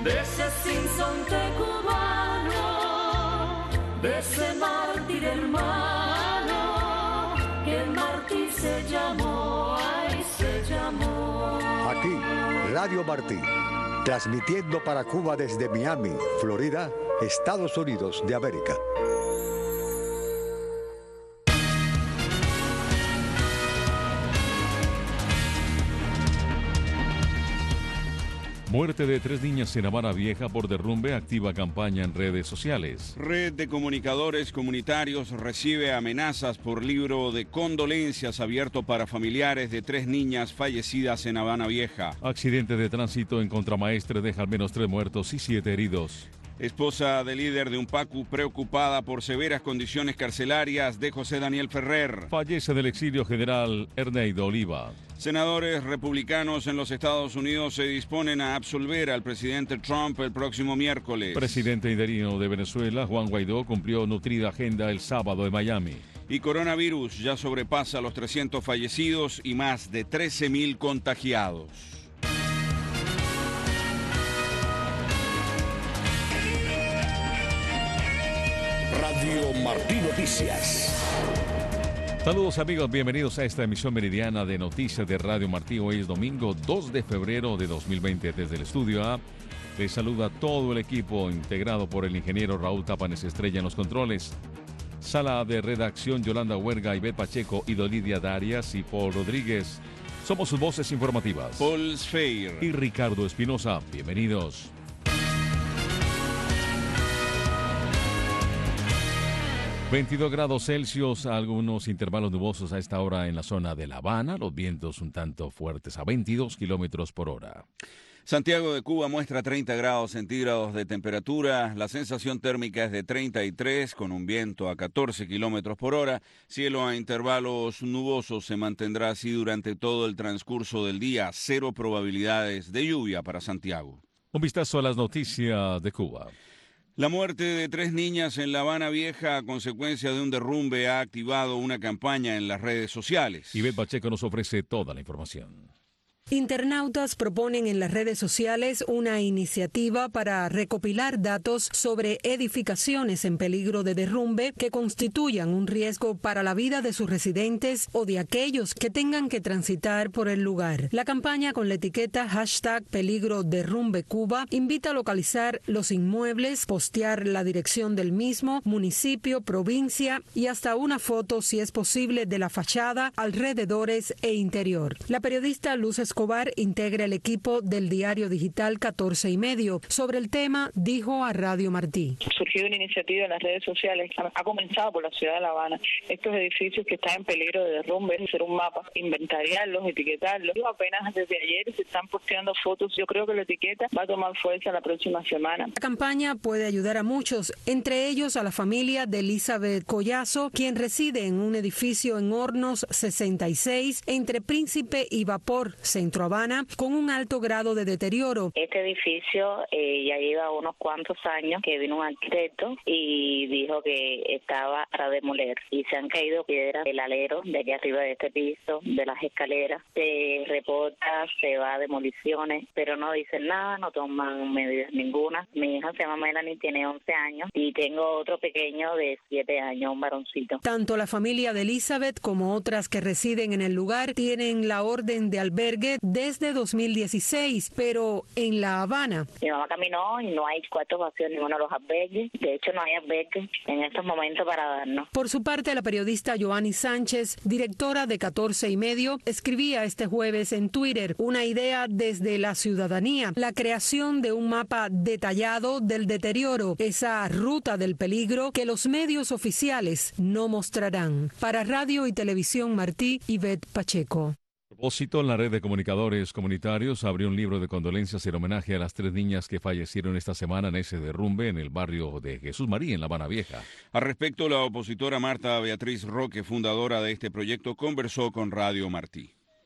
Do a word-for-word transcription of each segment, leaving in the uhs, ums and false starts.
de ese sinsonte cubano, de ese mártir hermano, que Martí se llamó, ay, se llamó. Aquí, Radio Martí, transmitiendo para Cuba desde Miami, Florida, Estados Unidos de América. Muerte de tres niñas en Habana Vieja por derrumbe activa campaña en redes sociales. Red de comunicadores comunitarios recibe amenazas por libro de condolencias abierto para familiares de tres niñas fallecidas en Habana Vieja. Accidente de tránsito en Contramaestre deja al menos tres muertos y siete heridos. Esposa del líder de UNPACU preocupada por severas condiciones carcelarias de José Daniel Ferrer. Fallece del exilio general Erneido Oliva. Senadores republicanos en los Estados Unidos se disponen a absolver al presidente Trump el próximo miércoles. Presidente interino de Venezuela, Juan Guaidó, cumplió nutrida agenda el sábado en Miami. Y coronavirus ya sobrepasa los trescientos fallecidos y más de trece mil contagiados. Radio Martí Noticias. Saludos amigos, bienvenidos a esta emisión meridiana de Noticias de Radio Martí. Hoy es domingo dos de febrero de dos mil veinte. Desde el estudio A les saluda todo el equipo integrado por el ingeniero Raúl Tapanes Estrella en los controles. Sala de redacción Yolanda Huerga, Ivette Pacheco, Idolidia Darias y Paul Rodríguez. Somos sus voces informativas. Paul Sfeir y Ricardo Espinosa. Bienvenidos. veintidós grados Celsius, algunos intervalos nubosos a esta hora en la zona de La Habana, los vientos un tanto fuertes a veintidós kilómetros por hora. Santiago de Cuba muestra treinta grados centígrados de temperatura, la sensación térmica es de treinta y tres con un viento a catorce kilómetros por hora, cielo a intervalos nubosos se mantendrá así durante todo el transcurso del día, cero probabilidades de lluvia para Santiago. Un vistazo a las noticias de Cuba. La muerte de tres niñas en La Habana Vieja a consecuencia de un derrumbe ha activado una campaña en las redes sociales. Ivette Pacheco nos ofrece toda la información. Internautas proponen en las redes sociales una iniciativa para recopilar datos sobre edificaciones en peligro de derrumbe que constituyan un riesgo para la vida de sus residentes o de aquellos que tengan que transitar por el lugar. La campaña con la etiqueta hashtag Peligro Derrumbe Cuba invita a localizar los inmuebles, postear la dirección del mismo, municipio, provincia y hasta una foto, si es posible, de la fachada, alrededores e interior. La periodista Luz Escobar integra el equipo del diario digital catorce y medio. Sobre el tema, dijo a Radio Martí. Surgió una iniciativa en las redes sociales, ha comenzado por la ciudad de La Habana. Estos edificios que están en peligro de derrumbe, hacer un mapa, inventariarlos, etiquetarlos. Apenas desde ayer se están posteando fotos. Yo creo que la etiqueta va a tomar fuerza la próxima semana. La campaña puede ayudar a muchos, entre ellos a la familia de Elizabeth Collazo, quien reside en un edificio en Hornos sesenta y seis, entre Príncipe y Vapor, Centro Habana, con un alto grado de deterioro. Este edificio eh, ya lleva unos cuantos años que vino un arquitecto y dijo que estaba para demoler y se han caído piedras del alero de aquí arriba de este piso, de las escaleras. Se reporta, se va a demoliciones, pero no dicen nada, no toman medidas ninguna. Mi hija se llama Melanie, tiene once años y tengo otro pequeño de siete años, un varoncito. Tanto la familia de Elizabeth como otras que residen en el lugar tienen la orden de albergue desde dos mil dieciséis, pero en La Habana. Mi mamá caminó y no hay cuartos vacíos en ninguno de los albergues. De hecho, no hay albergues en estos momentos para darnos. Por su parte, la periodista Joanny Sánchez, directora de catorce y medio, escribía este jueves en Twitter una idea desde la ciudadanía, la creación de un mapa detallado del deterioro, esa ruta del peligro que los medios oficiales no mostrarán. Para Radio y Televisión Martí, Ivette Pacheco. A propósito, la red de comunicadores comunitarios abrió un libro de condolencias en homenaje a las tres niñas que fallecieron esta semana en ese derrumbe en el barrio de Jesús María, en La Habana Vieja. Al respecto, la opositora Marta Beatriz Roque, fundadora de este proyecto, conversó con Radio Martí.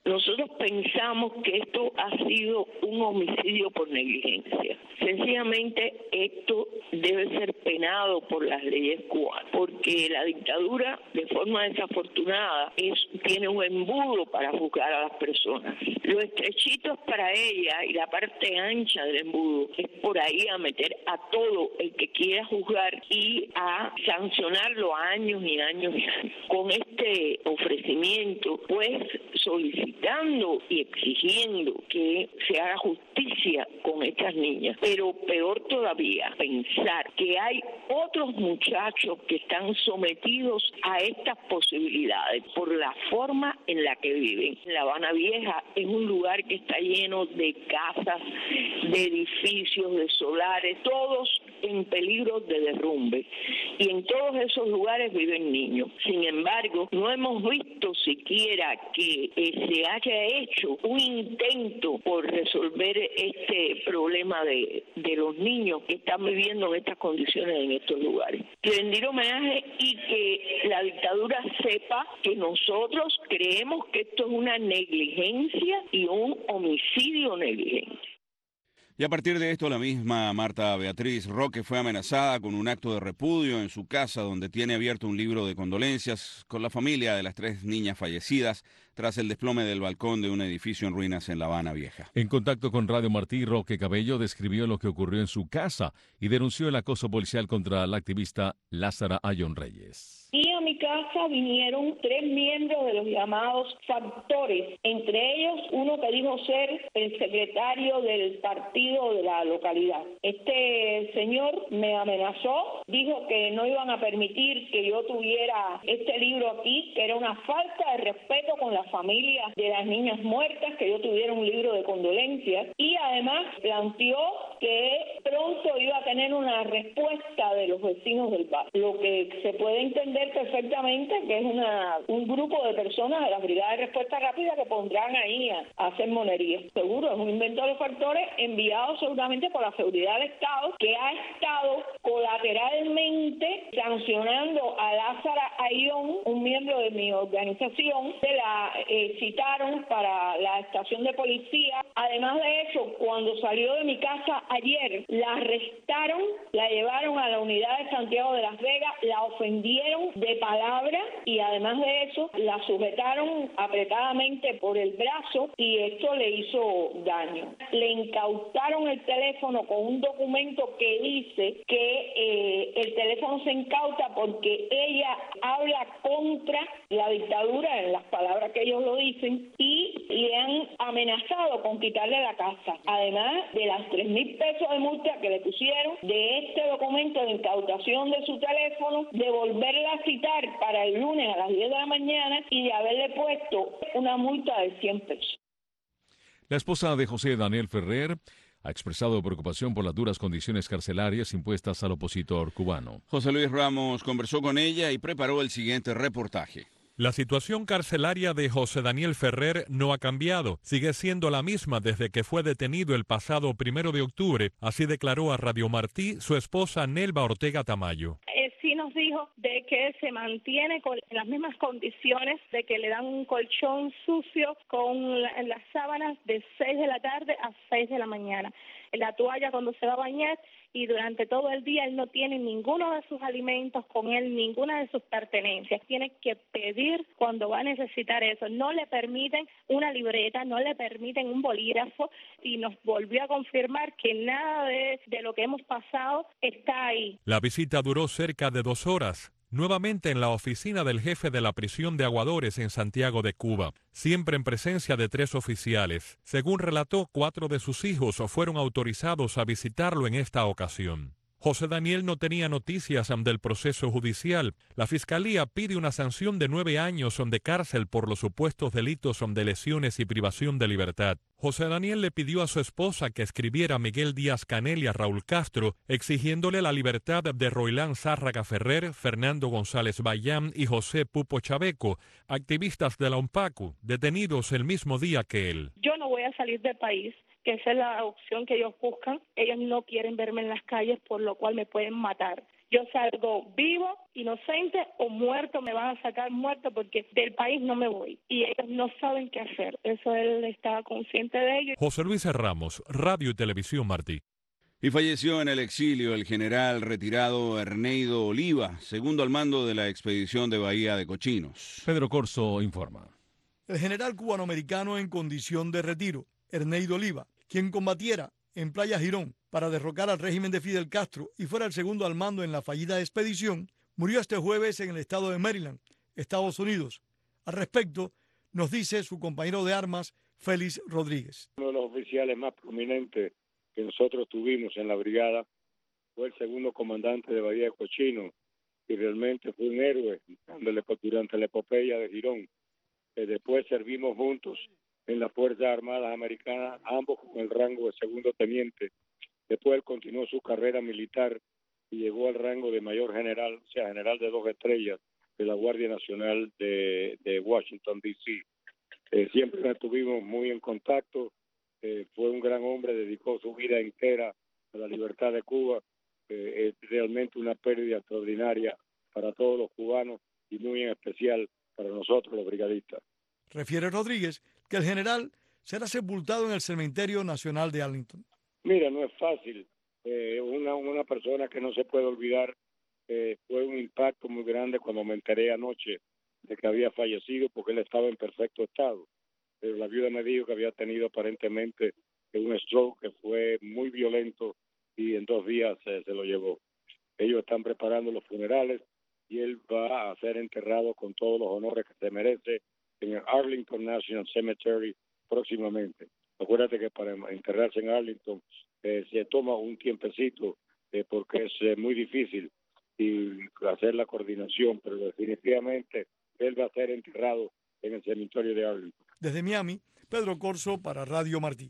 Nosotros pensamos que esto ha sido un homicidio por negligencia. Sencillamente esto debe ser penado por las leyes cubanas, porque la dictadura, de forma desafortunada, es, tiene un embudo para juzgar a las personas. Lo estrechito es para ella y la parte ancha del embudo es por ahí a meter a todo el que quiera juzgar y a sancionarlo a años y años y años. Con este ofrecimiento, pues solicitando y exigiendo que se haga justicia con estas niñas, pero peor todavía, pensar que hay otros muchachos que están sometidos a estas posibilidades por la forma en la que viven. La Habana Vieja es un lugar que está lleno de casas, de edificios, de solares, todos en peligro de derrumbe. Y en todos esos lugares viven niños. Sin embargo, no hemos visto siquiera que eh, se haya hecho un intento por resolver este problema de, de los niños que están viviendo en estas condiciones en estos lugares. Rendir homenaje y que la dictadura sepa que nosotros creemos que esto es una negligencia y un homicidio negligente. Y a partir de esto, la misma Marta Beatriz Roque fue amenazada con un acto de repudio en su casa, donde tiene abierto un libro de condolencias con la familia de las tres niñas fallecidas tras el desplome del balcón de un edificio en ruinas en La Habana Vieja. En contacto con Radio Martí, Roque Cabello describió lo que ocurrió en su casa y denunció el acoso policial contra la activista Lázara Ayón Reyes. Y a mi casa vinieron tres miembros de los llamados factores, entre ellos uno que dijo ser el secretario del partido de la localidad. Este señor me amenazó, dijo que no iban a permitir que yo tuviera este libro aquí, que era una falta de respeto con la familia de las niñas muertas, que yo tuviera un libro de condolencias, y además planteó que pronto iba a tener una respuesta de los vecinos del barrio, lo que se puede entender perfectamente que es una un grupo de personas de la Brigada de Respuesta Rápida que pondrán ahí a, a hacer monerías. Seguro, es un invento de los factores enviado seguramente por la seguridad del Estado, que ha estado colateralmente sancionando a Lázara Ayón, un miembro de mi organización. Se la eh, citaron para la estación de policía. Además de eso, cuando salió de mi casa ayer, la arrestaron, la llevaron a la unidad de Santiago de Las Vegas, la ofendieron de palabra y además de eso la sujetaron apretadamente por el brazo y esto le hizo daño. Le incautaron el teléfono con un documento que dice que eh, el teléfono se incauta porque ella habla contra la dictadura, en las palabras que ellos lo dicen, y le han amenazado con quitarle la casa. Además de las tres mil pesos de multa que le pusieron, de este documento de incautación de su teléfono, de volverla a citar para el lunes a las diez de la mañana y de haberle puesto una multa de cien pesos. La esposa de José Daniel Ferrer ha expresado preocupación por las duras condiciones carcelarias impuestas al opositor cubano. José Luis Ramos conversó con ella y preparó el siguiente reportaje. La situación carcelaria de José Daniel Ferrer no ha cambiado. Sigue siendo la misma desde que fue detenido el pasado primero de octubre. Así declaró a Radio Martí su esposa Nelva Ortega Tamayo. Eh, sí nos dijo de que se mantiene con las mismas condiciones, de que le dan un colchón sucio con la, las sábanas de seis de la tarde a seis de la mañana. La toalla cuando se va a bañar, y durante todo el día él no tiene ninguno de sus alimentos con él, ninguna de sus pertenencias. Tiene que pedir cuando va a necesitar eso. No le permiten una libreta, no le permiten un bolígrafo, y nos volvió a confirmar que nada de, de lo que hemos pasado está ahí. La visita duró cerca de dos horas. Nuevamente en la oficina del jefe de la prisión de Aguadores en Santiago de Cuba, siempre en presencia de tres oficiales. Según relató, cuatro de sus hijos fueron autorizados a visitarlo en esta ocasión. José Daniel no tenía noticias del proceso judicial. La Fiscalía pide una sanción de nueve años de cárcel por los supuestos delitos de lesiones y privación de libertad. José Daniel le pidió a su esposa que escribiera a Miguel Díaz Canel y a Raúl Castro, exigiéndole la libertad de Roilán Zárraga Ferrer, Fernando González Bayán y José Pupo Chaveco, activistas de la UNPACU, detenidos el mismo día que él. Yo no voy a salir del país, que esa es la opción que ellos buscan. Ellos no quieren verme en las calles, por lo cual me pueden matar. yo salgo vivo, inocente o muerto, me van a sacar muerto porque del país no me voy. Y ellos no saben qué hacer. Eso él estaba consciente de ello. José Luis Ramos, Radio y Televisión Martí. Y falleció en el exilio el general retirado Erneido Oliva, segundo al mando de la expedición de Bahía de Cochinos. Pedro Corso informa. El general cubanoamericano en condición de retiro, Erneido Oliva, quien combatiera en Playa Girón para derrocar al régimen de Fidel Castro y fuera el segundo al mando en la fallida expedición, murió este jueves en el estado de Maryland, Estados Unidos. Al respecto, nos dice su compañero de armas, Félix Rodríguez. Uno de los oficiales más prominentes que nosotros tuvimos en la brigada fue el segundo comandante de Bahía de Cochinos y realmente fue un héroe durante la epopeya de Girón. Eh, después servimos juntos en las Fuerzas Armadas Americanas, ambos con el rango de segundo teniente. Después él continuó su carrera militar y llegó al rango de mayor general, o sea, general de dos estrellas de la Guardia Nacional de, de Washington, D C Eh, siempre estuvimos muy en contacto. Eh, fue un gran hombre, dedicó su vida entera a la libertad de Cuba. Eh, es realmente una pérdida extraordinaria para todos los cubanos y muy en especial para nosotros los brigadistas. Refiere Rodríguez que el general será sepultado en el Cementerio Nacional de Arlington. Mira, no es fácil. Eh, una, una persona que no se puede olvidar. Eh, fue un impacto muy grande cuando me enteré anoche de que había fallecido porque él estaba en perfecto estado. Pero la viuda me dijo que había tenido aparentemente un stroke que fue muy violento y en dos días eh, se lo llevó. Ellos están preparando los funerales y él va a ser enterrado con todos los honores que se merece en el Arlington National Cemetery próximamente. Acuérdate que para enterrarse en Arlington eh, se toma un tiempecito eh, porque es eh, muy difícil y hacer la coordinación, pero definitivamente él va a ser enterrado en el cementerio de Arlington. Desde Miami, Pedro Corso para Radio Martí.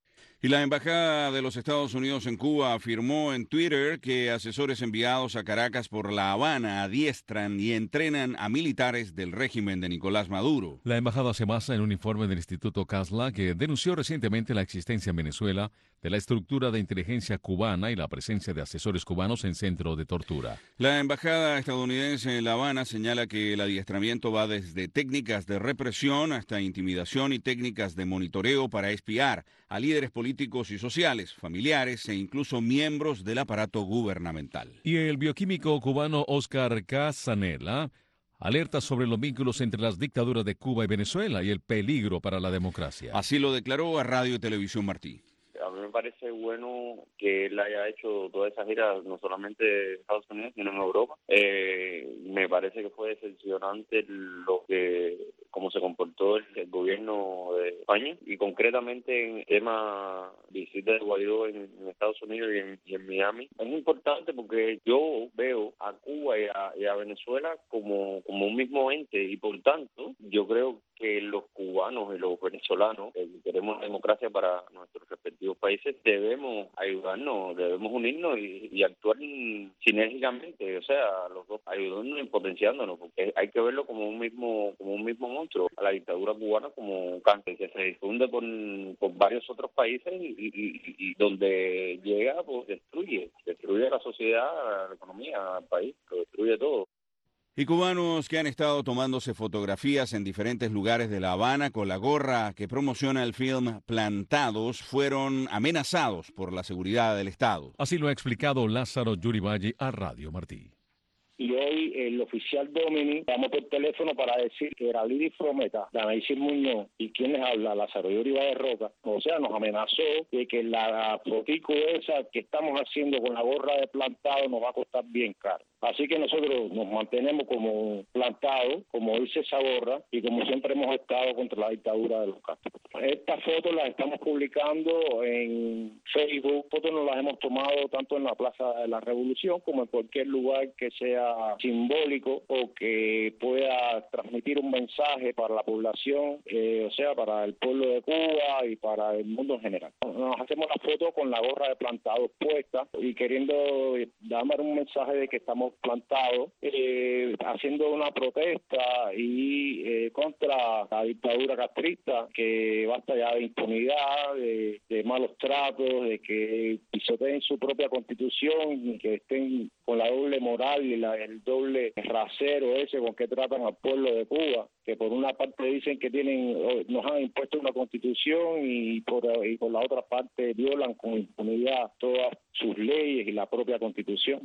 Y la Embajada de los Estados Unidos en Cuba afirmó en Twitter que asesores enviados a Caracas por La Habana adiestran y entrenan a militares del régimen de Nicolás Maduro. La embajada se basa en un informe del Instituto CASLA que denunció recientemente la existencia en Venezuela de la estructura de inteligencia cubana y la presencia de asesores cubanos en centro de tortura. La embajada estadounidense en La Habana señala que el adiestramiento va desde técnicas de represión hasta intimidación y técnicas de monitoreo para espiar a líderes políticos y sociales, familiares e incluso miembros del aparato gubernamental. Y el bioquímico cubano Oscar Casanela alerta sobre los vínculos entre las dictaduras de Cuba y Venezuela y el peligro para la democracia. Así lo declaró a Radio y Televisión Martí. A mí me parece bueno que él haya hecho toda esa gira, no solamente en Estados Unidos, sino en Europa. Eh, me parece que fue decepcionante lo que, cómo se comportó el, el gobierno de España y concretamente en el tema visita de Guaidó en, en Estados Unidos y en, y en Miami. Es muy importante porque yo veo a Cuba y a, y a Venezuela como, como un mismo ente y por tanto yo creo que los cubanos y los venezolanos que queremos la democracia para nuestros respectivos países debemos ayudarnos, debemos unirnos y, y actuar sinérgicamente, o sea, los dos ayudándonos y potenciándonos, porque hay que verlo como un mismo como un mismo monstruo, a la dictadura cubana como un cáncer que se difunde por, por varios otros países y, y, y, y donde llega pues destruye, destruye la sociedad, la economía, el país, lo destruye todo. Y cubanos que han estado tomándose fotografías en diferentes lugares de La Habana con la gorra que promociona el film Plantados fueron amenazados por la seguridad del Estado. Así lo ha explicado Lázaro Yuriballi a Radio Martí. Y hoy el oficial Domini llamó por teléfono para decir que era Lili Frometa, Danaisis Muñoz y quien les habla, Lázaro Yuriba de Roca, o sea, nos amenazó de que la fotico esa que estamos haciendo con la gorra de Plantado nos va a costar bien caro. Así que nosotros nos mantenemos como plantados, como dice esa gorra, y como siempre hemos estado contra la dictadura de los Castro. Estas fotos las estamos publicando en Facebook, fotos nos las hemos tomado tanto en la Plaza de la Revolución como en cualquier lugar que sea simbólico o que pueda transmitir un mensaje para la población, eh, o sea, para el pueblo de Cuba y para el mundo en general. Nos hacemos la foto con la gorra de Plantados puesta y queriendo dar un mensaje de que estamos plantados, eh, haciendo una protesta y eh, contra la dictadura castrista, que basta ya de impunidad, de, de malos tratos, de que pisoteen su propia constitución y que estén con la doble moral y la, el doble rasero ese con que tratan al pueblo de Cuba, que por una parte dicen que tienen nos han impuesto una constitución y por, y por la otra parte violan con impunidad todas sus leyes y la propia constitución.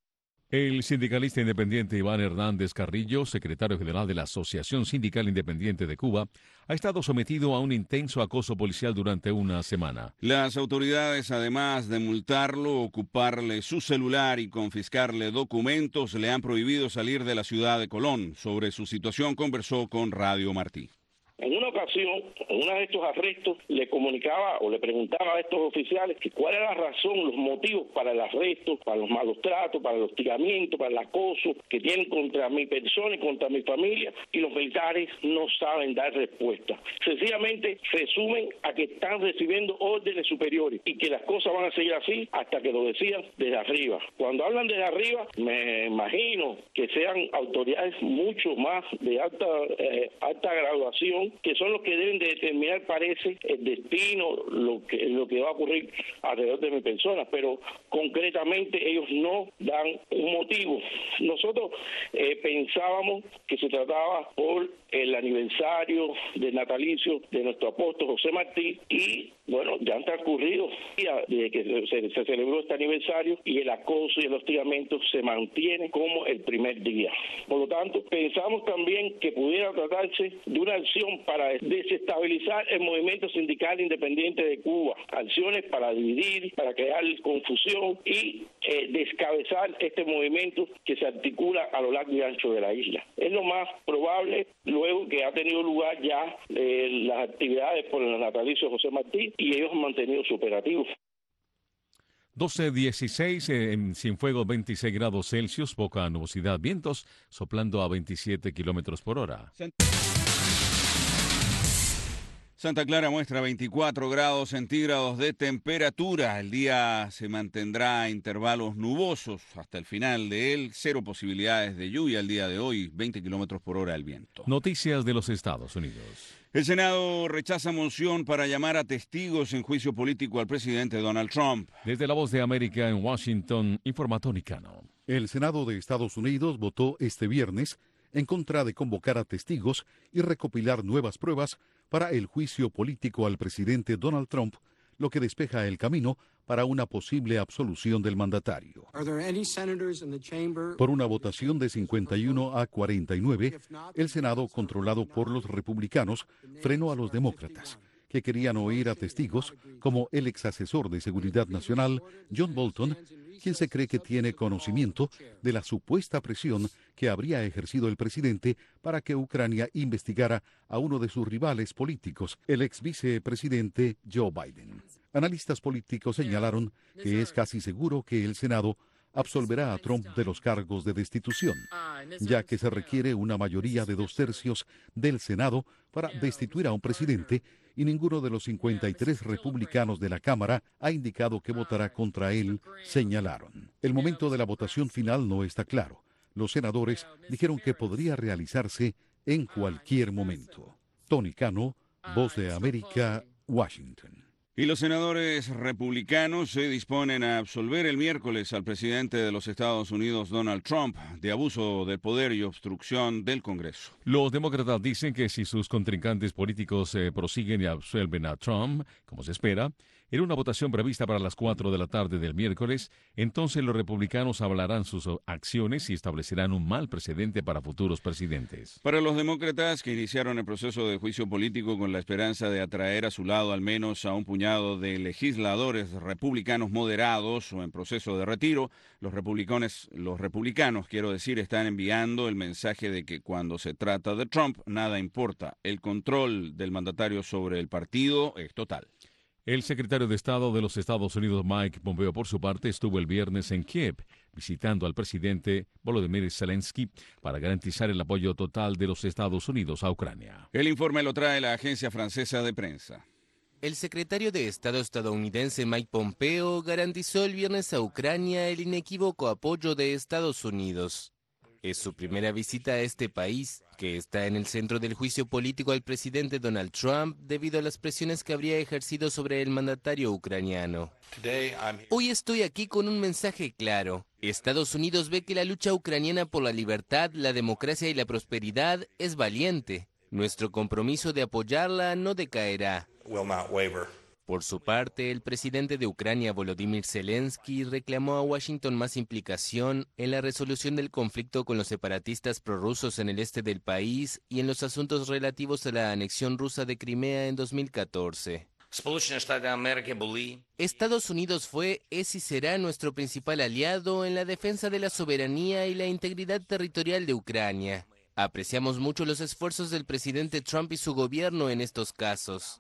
El sindicalista independiente Iván Hernández Carrillo, secretario general de la Asociación Sindical Independiente de Cuba, ha estado sometido a un intenso acoso policial durante una semana. Las autoridades, además de multarlo, ocuparle su celular y confiscarle documentos, le han prohibido salir de la ciudad de Colón. Sobre su situación conversó con Radio Martí. En una ocasión, en uno de estos arrestos, le comunicaba o le preguntaba a estos oficiales que cuál era la razón, los motivos para el arresto, para los malos tratos, para el hostigamiento, para el acoso que tienen contra mi persona y contra mi familia, y los militares no saben dar respuesta. Sencillamente resumen a que están recibiendo órdenes superiores y que las cosas van a seguir así hasta que lo decidan desde arriba. Cuando hablan desde arriba, me imagino que sean autoridades mucho más de alta, eh, alta graduación, que son los que deben de determinar, parece, el destino, lo que lo que va a ocurrir alrededor de mi persona, pero concretamente ellos no dan un motivo. Nosotros eh, pensábamos que se trataba por el aniversario del natalicio de nuestro apóstol José Martí y, bueno, ya han transcurrido días desde que se, se celebró este aniversario y el acoso y el hostigamiento se mantiene como el primer día. Por lo tanto, pensamos también que pudiera tratarse de una acción para desestabilizar el movimiento sindical independiente de Cuba, acciones para dividir, para crear confusión y eh, descabezar este movimiento que se articula a lo largo y ancho de la isla. Es lo más probable luego que ha tenido lugar ya eh, las actividades por el natalicio de José Martí y ellos han mantenido su operativo. doce dieciséis, eh, en Cienfuegos veintiséis grados Celsius, poca nubosidad, vientos soplando a veintisiete kilómetros por hora. Santa Clara muestra veinticuatro grados centígrados de temperatura. El día se mantendrá a intervalos nubosos hasta el final de él. Cero posibilidades de lluvia el día de hoy, veinte kilómetros por hora el viento. Noticias de los Estados Unidos. El Senado rechaza moción para llamar a testigos en juicio político al presidente Donald Trump. Desde La Voz de América en Washington, informa Tony Cano. El Senado de Estados Unidos votó este viernes en contra de convocar a testigos y recopilar nuevas pruebas para el juicio político al presidente Donald Trump, lo que despeja el camino para una posible absolución del mandatario. Por una votación de cincuenta y uno a cuarenta y nueve, el Senado, controlado por los republicanos, frenó a los demócratas, que querían oír a testigos como el ex asesor de Seguridad Nacional, John Bolton, quien se cree que tiene conocimiento de la supuesta presión que habría ejercido el presidente para que Ucrania investigara a uno de sus rivales políticos, el ex vicepresidente Joe Biden. Analistas políticos señalaron que es casi seguro que el Senado absolverá a Trump de los cargos de destitución, ya que se requiere una mayoría de dos tercios del Senado para destituir a un presidente y ninguno de los cincuenta y tres republicanos de la Cámara ha indicado que votará contra él, señalaron. El momento de la votación final no está claro. Los senadores dijeron que podría realizarse en cualquier momento. Tony Cano, Voz de América, Washington. Y los senadores republicanos se disponen a absolver el miércoles al presidente de los Estados Unidos, Donald Trump, de abuso de poder y obstrucción del Congreso. Los demócratas dicen que si sus contrincantes políticos eh, prosiguen y absuelven a Trump, como se espera, en una votación prevista para las cuatro de la tarde del miércoles, entonces los republicanos avalarán sus acciones y establecerán un mal precedente para futuros presidentes. Para los demócratas, que iniciaron el proceso de juicio político con la esperanza de atraer a su lado al menos a un puñado de legisladores republicanos moderados o en proceso de retiro, los republicanos, los republicanos, quiero decir, están enviando el mensaje de que cuando se trata de Trump, nada importa. El control del mandatario sobre el partido es total. El secretario de Estado de los Estados Unidos, Mike Pompeo, por su parte, estuvo el viernes en Kiev, visitando al presidente Volodymyr Zelensky para garantizar el apoyo total de los Estados Unidos a Ucrania. El informe lo trae la agencia francesa de prensa. El secretario de Estado estadounidense Mike Pompeo garantizó el viernes a Ucrania el inequívoco apoyo de Estados Unidos. Es su primera visita a este país, que está en el centro del juicio político al presidente Donald Trump debido a las presiones que habría ejercido sobre el mandatario ucraniano. Hoy estoy aquí con un mensaje claro. Estados Unidos ve que la lucha ucraniana por la libertad, la democracia y la prosperidad es valiente. Nuestro compromiso de apoyarla no decaerá. Por su parte, el presidente de Ucrania, Volodymyr Zelensky, reclamó a Washington más implicación en la resolución del conflicto con los separatistas prorrusos en el este del país y en los asuntos relativos a la anexión rusa de Crimea en dos mil catorce. Estados Unidos fue, es y será nuestro principal aliado en la defensa de la soberanía y la integridad territorial de Ucrania. Apreciamos mucho los esfuerzos del presidente Trump y su gobierno en estos casos.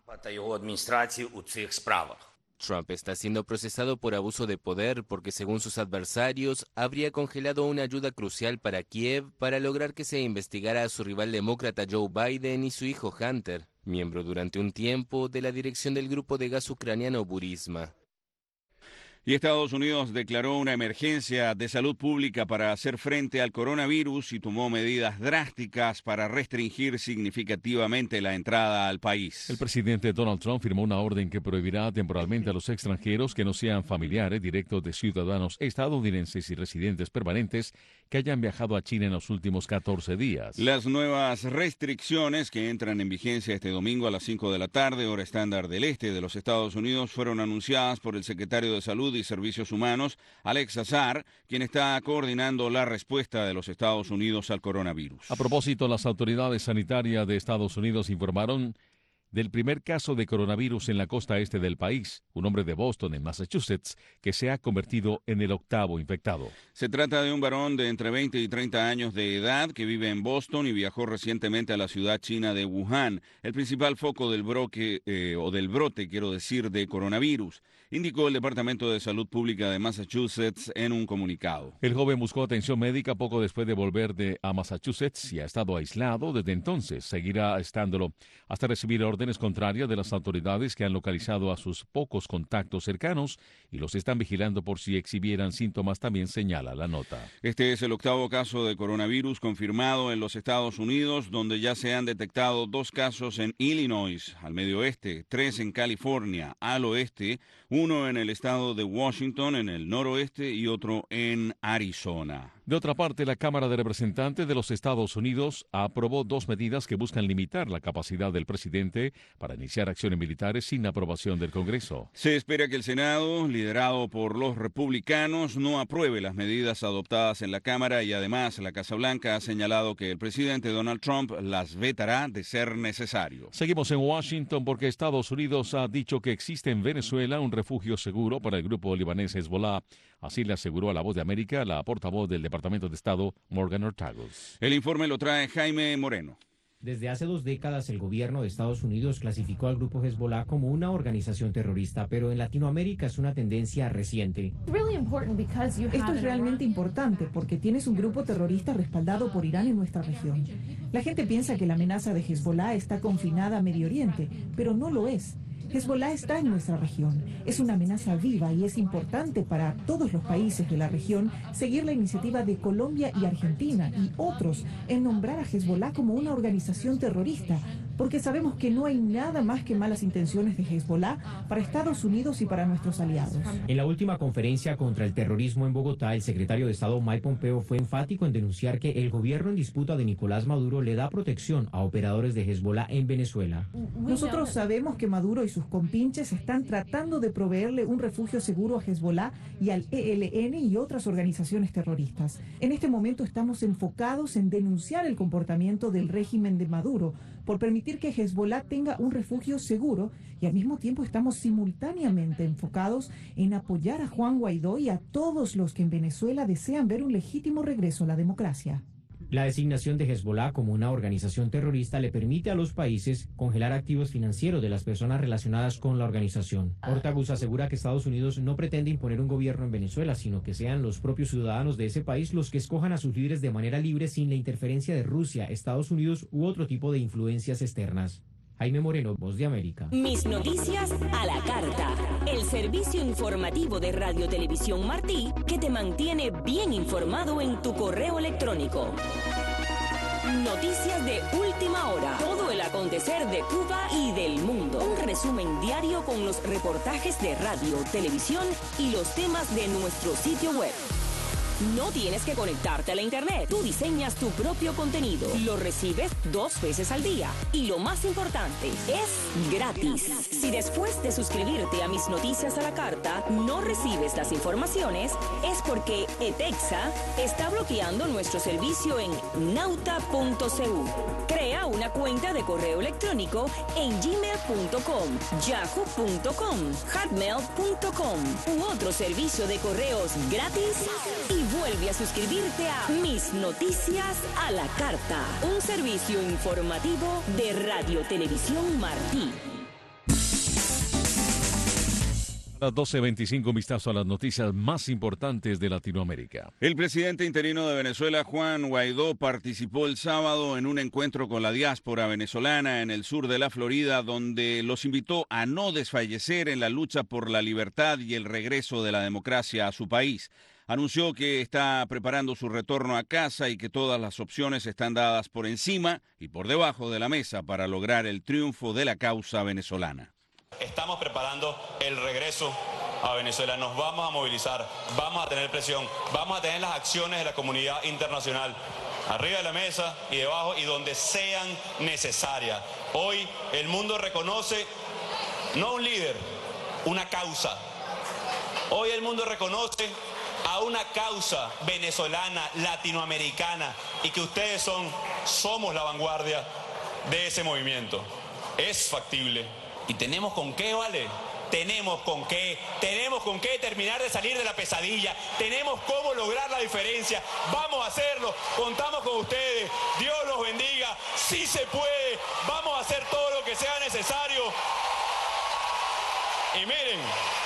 Trump está siendo procesado por abuso de poder porque, según sus adversarios, habría congelado una ayuda crucial para Kiev para lograr que se investigara a su rival demócrata Joe Biden y su hijo Hunter, miembro durante un tiempo de la dirección del grupo de gas ucraniano Burisma. Y Estados Unidos declaró una emergencia de salud pública para hacer frente al coronavirus y tomó medidas drásticas para restringir significativamente la entrada al país. El presidente Donald Trump firmó una orden que prohibirá temporalmente a los extranjeros que no sean familiares directos de ciudadanos estadounidenses y residentes permanentes que hayan viajado a China en los últimos catorce días. Las nuevas restricciones que entran en vigencia este domingo a las cinco de la tarde, hora estándar del este de los Estados Unidos, fueron anunciadas por el secretario de Salud y Servicios Humanos, Alex Azar, quien está coordinando la respuesta de los Estados Unidos al coronavirus. A propósito, las autoridades sanitarias de Estados Unidos informaron del primer caso de coronavirus en la costa este del país, un hombre de Boston, en Massachusetts, que se ha convertido en el octavo infectado. Se trata de un varón de entre veinte y treinta años de edad que vive en Boston y viajó recientemente a la ciudad china de Wuhan, el principal foco del broque, eh, o del brote, quiero decir, de coronavirus, indicó el Departamento de Salud Pública de Massachusetts en un comunicado. El joven buscó atención médica poco después de volver de a Massachusetts y ha estado aislado desde entonces. Seguirá estándolo hasta recibir órdenes contrarias de las autoridades que han localizado a sus pocos contactos cercanos y los están vigilando por si exhibieran síntomas, también señala la nota. Este es el octavo caso de coronavirus confirmado en los Estados Unidos, donde ya se han detectado dos casos en Illinois, al medio oeste, tres en California, al oeste, uno en el estado de Washington, en el noroeste, y otro en Arizona. De otra parte, la Cámara de Representantes de los Estados Unidos aprobó dos medidas que buscan limitar la capacidad del presidente para iniciar acciones militares sin aprobación del Congreso. Se espera que el Senado, liderado por los republicanos, no apruebe las medidas adoptadas en la Cámara y además la Casa Blanca ha señalado que el presidente Donald Trump las vetará de ser necesario. Seguimos en Washington porque Estados Unidos ha dicho que existe en Venezuela un refugio seguro para el grupo libanés Hezbollah. Así le aseguró a La Voz de América la portavoz del Departamento de Estado, Morgan Ortagos. El informe lo trae Jaime Moreno. Desde hace dos décadas el gobierno de Estados Unidos clasificó al grupo Hezbollah como una organización terrorista, pero en Latinoamérica es una tendencia reciente. Esto es realmente importante porque tienes un grupo terrorista respaldado por Irán en nuestra región. La gente piensa que la amenaza de Hezbollah está confinada a Medio Oriente, pero no lo es. Hezbollah está en nuestra región. Es una amenaza viva y es importante para todos los países de la región seguir la iniciativa de Colombia y Argentina y otros en nombrar a Hezbollah como una organización terrorista, porque sabemos que no hay nada más que malas intenciones de Hezbollah para Estados Unidos y para nuestros aliados. En la última conferencia contra el terrorismo en Bogotá, el secretario de Estado Mike Pompeo fue enfático en denunciar que el gobierno en disputa de Nicolás Maduro le da protección a operadores de Hezbollah en Venezuela. Nosotros sabemos que Maduro y sus compinches están tratando de proveerle un refugio seguro a Hezbollah y al E L N y otras organizaciones terroristas. En este momento estamos enfocados en denunciar el comportamiento del régimen de Maduro por permitir que Hezbollah tenga un refugio seguro y al mismo tiempo estamos simultáneamente enfocados en apoyar a Juan Guaidó y a todos los que en Venezuela desean ver un legítimo regreso a la democracia. La designación de Hezbollah como una organización terrorista le permite a los países congelar activos financieros de las personas relacionadas con la organización. Ortagus asegura que Estados Unidos no pretende imponer un gobierno en Venezuela, sino que sean los propios ciudadanos de ese país los que escojan a sus líderes de manera libre sin la interferencia de Rusia, Estados Unidos u otro tipo de influencias externas. Jaime Moreno, Voz de América. Mis noticias a la carta. El servicio informativo de Radio Televisión Martí que te mantiene bien informado en tu correo electrónico. Noticias de última hora. Todo el acontecer de Cuba y del mundo. Un resumen diario con los reportajes de radio, televisión y los temas de nuestro sitio web. No tienes que conectarte a la internet. Tú diseñas tu propio contenido. Lo recibes dos veces al día. Y lo más importante, es gratis. Si después de suscribirte a Mis Noticias a la Carta no recibes las informaciones, es porque ETEXA está bloqueando nuestro servicio en nauta punto c u. Crea una cuenta de correo electrónico en gmail punto com, yahoo punto com, hotmail punto com u otro servicio de correos gratis y vuelve a suscribirte a Mis Noticias a la Carta, un servicio informativo de Radio Televisión Martí. A las doce veinticinco, un vistazo a las noticias más importantes de Latinoamérica. El presidente interino de Venezuela, Juan Guaidó, participó el sábado en un encuentro con la diáspora venezolana en el sur de la Florida, donde los invitó a no desfallecer en la lucha por la libertad y el regreso de la democracia a su país. Anunció que está preparando su retorno a casa y que todas las opciones están dadas por encima y por debajo de la mesa para lograr el triunfo de la causa venezolana. Estamos preparando el regreso a Venezuela, nos vamos a movilizar, vamos a tener presión, vamos a tener las acciones de la comunidad internacional arriba de la mesa y debajo y donde sean necesarias. Hoy el mundo reconoce no un líder, una causa. Hoy el mundo reconoce a una causa venezolana, latinoamericana, y que ustedes son, somos la vanguardia de ese movimiento. Es factible. ¿Y tenemos con qué, vale? Tenemos con qué, tenemos con qué terminar de salir de la pesadilla, tenemos cómo lograr la diferencia, vamos a hacerlo, contamos con ustedes, Dios los bendiga, sí se puede, vamos a hacer todo lo que sea necesario. Y miren,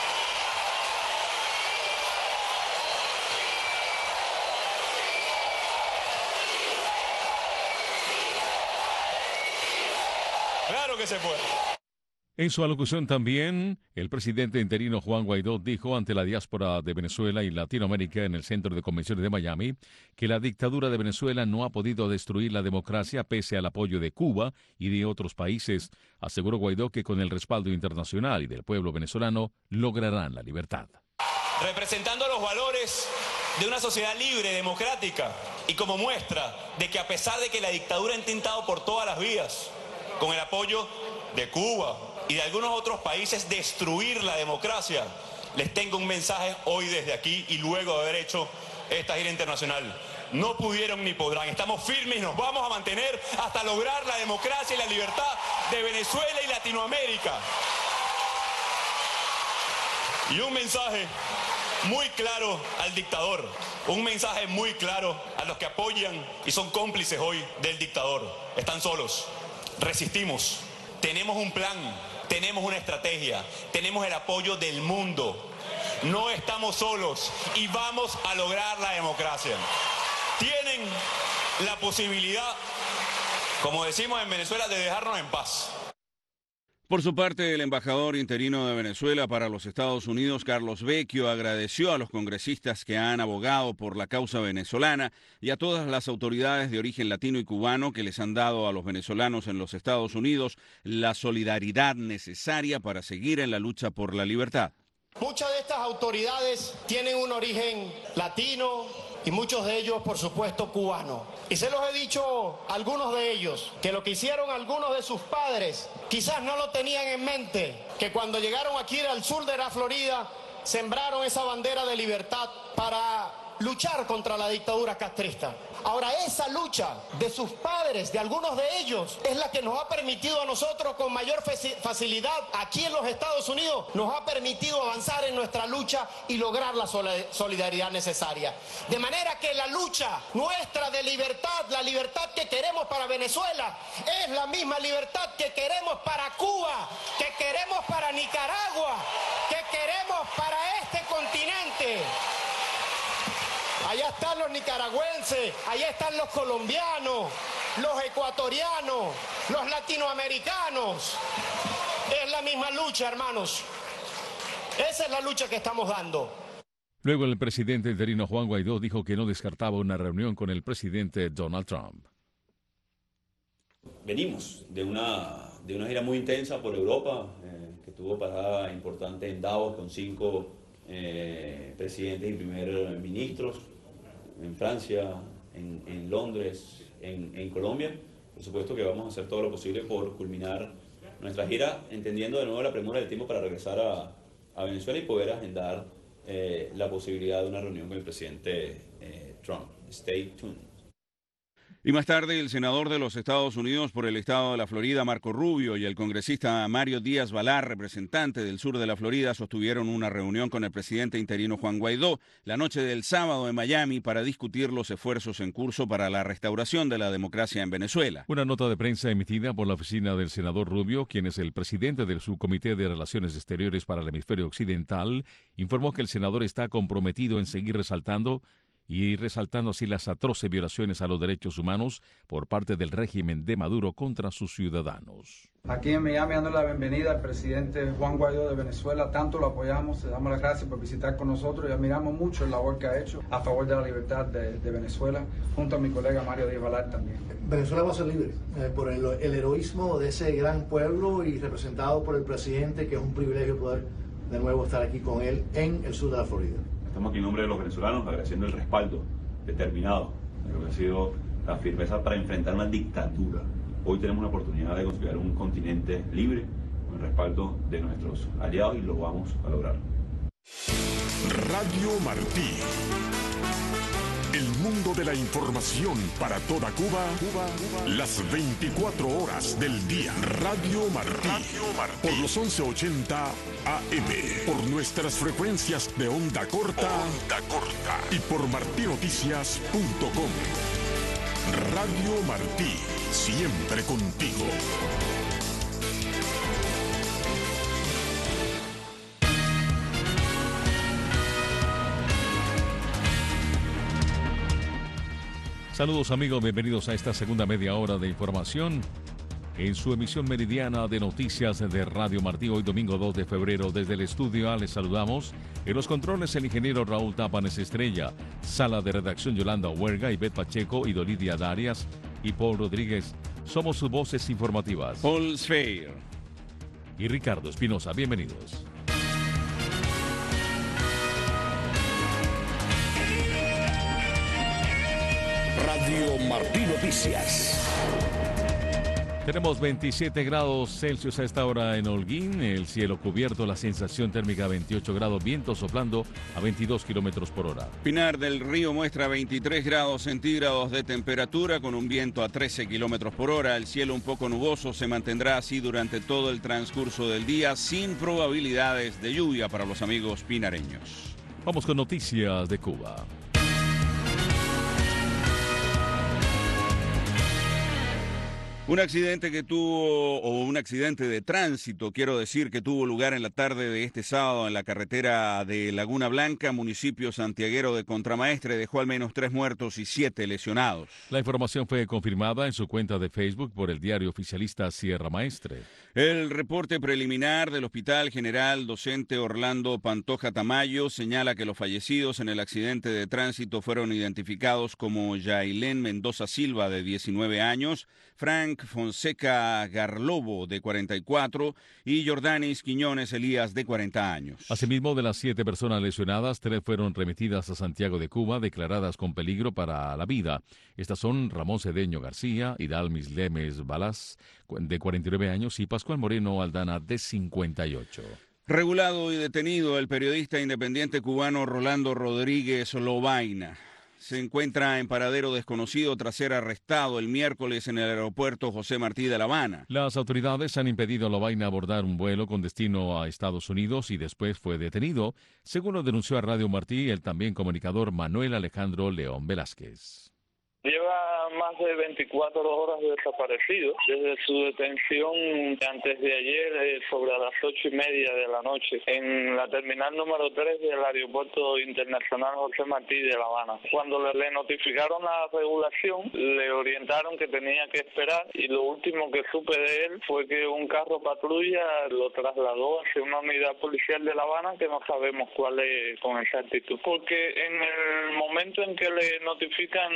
claro que se puede. En su alocución también, el presidente interino Juan Guaidó dijo ante la diáspora de Venezuela y Latinoamérica en el Centro de Convenciones de Miami que la dictadura de Venezuela no ha podido destruir la democracia pese al apoyo de Cuba y de otros países. Aseguró Guaidó que con el respaldo internacional y del pueblo venezolano lograrán la libertad. Representando los valores de una sociedad libre, democrática, y como muestra de que a pesar de que la dictadura ha intentado por todas las vías, con el apoyo de Cuba y de algunos otros países, destruir la democracia, les tengo un mensaje hoy desde aquí y luego de haber hecho esta gira internacional. No pudieron ni podrán. Estamos firmes y nos vamos a mantener hasta lograr la democracia y la libertad de Venezuela y Latinoamérica. Y un mensaje muy claro al dictador, un mensaje muy claro a los que apoyan y son cómplices hoy del dictador. Están solos. Resistimos, tenemos un plan, tenemos una estrategia, tenemos el apoyo del mundo, no estamos solos y vamos a lograr la democracia. Tienen la posibilidad, como decimos en Venezuela, de dejarnos en paz. Por su parte, el embajador interino de Venezuela para los Estados Unidos, Carlos Vecchio, agradeció a los congresistas que han abogado por la causa venezolana y a todas las autoridades de origen latino y cubano que les han dado a los venezolanos en los Estados Unidos la solidaridad necesaria para seguir en la lucha por la libertad. Muchas de estas autoridades tienen un origen latino y muchos de ellos, por supuesto, cubanos. Y se los he dicho a algunos de ellos, que lo que hicieron algunos de sus padres, quizás no lo tenían en mente, que cuando llegaron aquí al sur de la Florida, sembraron esa bandera de libertad para luchar contra la dictadura castrista. Ahora, esa lucha de sus padres, de algunos de ellos, es la que nos ha permitido a nosotros con mayor facilidad aquí en los Estados Unidos, nos ha permitido avanzar en nuestra lucha y lograr la solidaridad necesaria. De manera que la lucha nuestra de libertad, la libertad que queremos para Venezuela, es la misma libertad que queremos para Cuba, que queremos para Nicaragua, que queremos para este continente. Allá están los nicaragüenses, allá están los colombianos, los ecuatorianos, los latinoamericanos. Es la misma lucha, hermanos. Esa es la lucha que estamos dando. Luego el presidente interino Juan Guaidó dijo que no descartaba una reunión con el presidente Donald Trump. Venimos de una, de una gira muy intensa por Europa, eh, que tuvo parada importante en Davos con cinco eh, presidentes y primeros ministros, en Francia, en, en Londres, en, en Colombia. Por supuesto que vamos a hacer todo lo posible por culminar nuestra gira, entendiendo de nuevo la premura del tiempo para regresar a, a Venezuela y poder agendar eh, la posibilidad de una reunión con el presidente eh, Trump. Stay tuned. Y más tarde, el senador de los Estados Unidos por el estado de la Florida, Marco Rubio, y el congresista Mario Díaz-Balart, representante del sur de la Florida, sostuvieron una reunión con el presidente interino Juan Guaidó la noche del sábado en Miami para discutir los esfuerzos en curso para la restauración de la democracia en Venezuela. Una nota de prensa emitida por la oficina del senador Rubio, quien es el presidente del Subcomité de Relaciones Exteriores para el Hemisferio Occidental, informó que el senador está comprometido en seguir resaltando y resaltando así las atroces violaciones a los derechos humanos por parte del régimen de Maduro contra sus ciudadanos. Aquí en Miami dando la bienvenida al presidente Juan Guaidó de Venezuela. Tanto lo apoyamos, le damos las gracias por visitar con nosotros y admiramos mucho la labor que ha hecho a favor de la libertad de, de Venezuela, junto a mi colega Mario Díaz-Balart también. Venezuela va a ser libre eh, por el, el heroísmo de ese gran pueblo y representado por el presidente, que es un privilegio poder de nuevo estar aquí con él en el sur de la Florida. Estamos aquí en nombre de los venezolanos agradeciendo el respaldo determinado, lo que ha sido la firmeza para enfrentar una dictadura. Hoy tenemos una oportunidad de construir un continente libre con el respaldo de nuestros aliados y lo vamos a lograr. Radio Martí. El mundo de la información para toda Cuba, Cuba, Cuba, las veinticuatro horas del día. Radio Martí, Radio Martí. Por los once ochenta A M, por nuestras frecuencias de onda corta, onda corta y por martí noticias punto com. Radio Martí, siempre contigo. Saludos amigos, bienvenidos a esta segunda media hora de información en su emisión meridiana de noticias de Radio Martí. Hoy domingo dos de febrero desde el estudio A les saludamos. En los controles el ingeniero Raúl Tápanes Estrella, sala de redacción Yolanda Huerga, Ivette Pacheco y Dolidia Darias y Paul Rodríguez. Somos sus voces informativas. Paul Sfeir y Ricardo Espinosa. Bienvenidos. Radio Martí Noticias. Tenemos veintisiete grados Celsius a esta hora en Holguín, el cielo cubierto, la sensación térmica veintiocho grados, viento soplando a veintidós kilómetros por hora. Pinar del Río muestra veintitrés grados centígrados de temperatura con un viento a trece kilómetros por hora. El cielo un poco nuboso se mantendrá así durante todo el transcurso del día, sin probabilidades de lluvia para los amigos pinareños. Vamos con noticias de Cuba. Un accidente que tuvo, o un accidente de tránsito, quiero decir, que tuvo lugar en la tarde de este sábado en la carretera de Laguna Blanca, municipio santiaguero de Contramaestre, dejó al menos tres muertos y siete lesionados. La información fue confirmada en su cuenta de Facebook por el diario oficialista Sierra Maestre. El reporte preliminar del Hospital General Docente Orlando Pantoja Tamayo señala que los fallecidos en el accidente de tránsito fueron identificados como Yailén Mendoza Silva, de diecinueve años, Frank Fonseca Garlobo, de cuarenta y cuatro, y Jordanis Quiñones Elías, de cuarenta años. Asimismo, de las siete personas lesionadas, tres fueron remitidas a Santiago de Cuba, declaradas con peligro para la vida. Estas son Ramón Cedeño García, Hidalmis Lemes Balas, de cuarenta y nueve años, y Pascual Moreno Aldana, de cincuenta y ocho. Regulado y detenido el periodista independiente cubano Rolando Rodríguez Lobaina. Se encuentra en paradero desconocido tras ser arrestado el miércoles en el aeropuerto José Martí de La Habana. Las autoridades han impedido a Lobaina abordar un vuelo con destino a Estados Unidos y después fue detenido, según lo denunció a Radio Martí el también comunicador Manuel Alejandro León Velázquez. Lleva más de veinticuatro horas desaparecido. Desde su detención antes de ayer, eh, sobre las ocho y media de la noche, en la terminal número tres del Aeropuerto Internacional José Martí de La Habana. Cuando le, le notificaron la regulación, le orientaron que tenía que esperar, y lo último que supe de él fue que un carro patrulla lo trasladó hacia una unidad policial de La Habana, que no sabemos cuál es con exactitud. Porque en el momento en que le notifican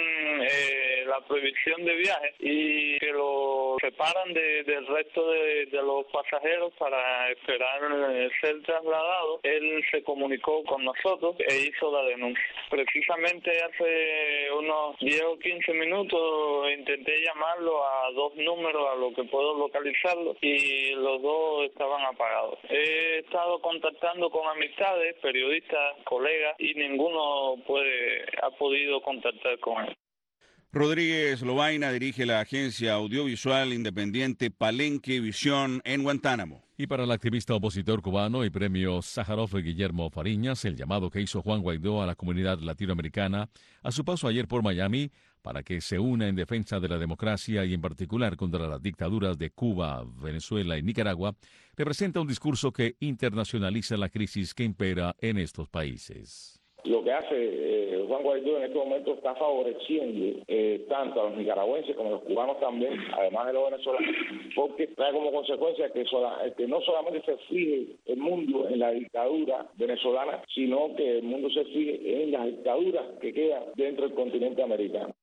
eh, la prohibición de viaje y que lo separan de, del resto de, de los pasajeros para esperar eh, ser trasladado, él se comunicó con nosotros e hizo la denuncia. Precisamente hace unos diez o quince minutos intenté llamarlo a dos números a los que puedo localizarlo y los dos estaban apagados. He estado contactando con amistades, periodistas, colegas, y ninguno puede ha podido contactar con él. Rodríguez Lobaina dirige la agencia audiovisual independiente Palenque Visión en Guantánamo. Y para el activista opositor cubano y premio Sájarov Guillermo Fariñas, el llamado que hizo Juan Guaidó a la comunidad latinoamericana a su paso ayer por Miami para que se una en defensa de la democracia y en particular contra las dictaduras de Cuba, Venezuela y Nicaragua, representa un discurso que internacionaliza la crisis que impera en estos países. Lo que hace eh, Juan Guaidó en este momento está favoreciendo eh, tanto a los nicaragüenses como a los cubanos también, además de los venezolanos, porque trae como consecuencia que, sola, que no solamente se fije el mundo en la dictadura venezolana, sino que el mundo se fije en las dictaduras que quedan dentro del continente americano.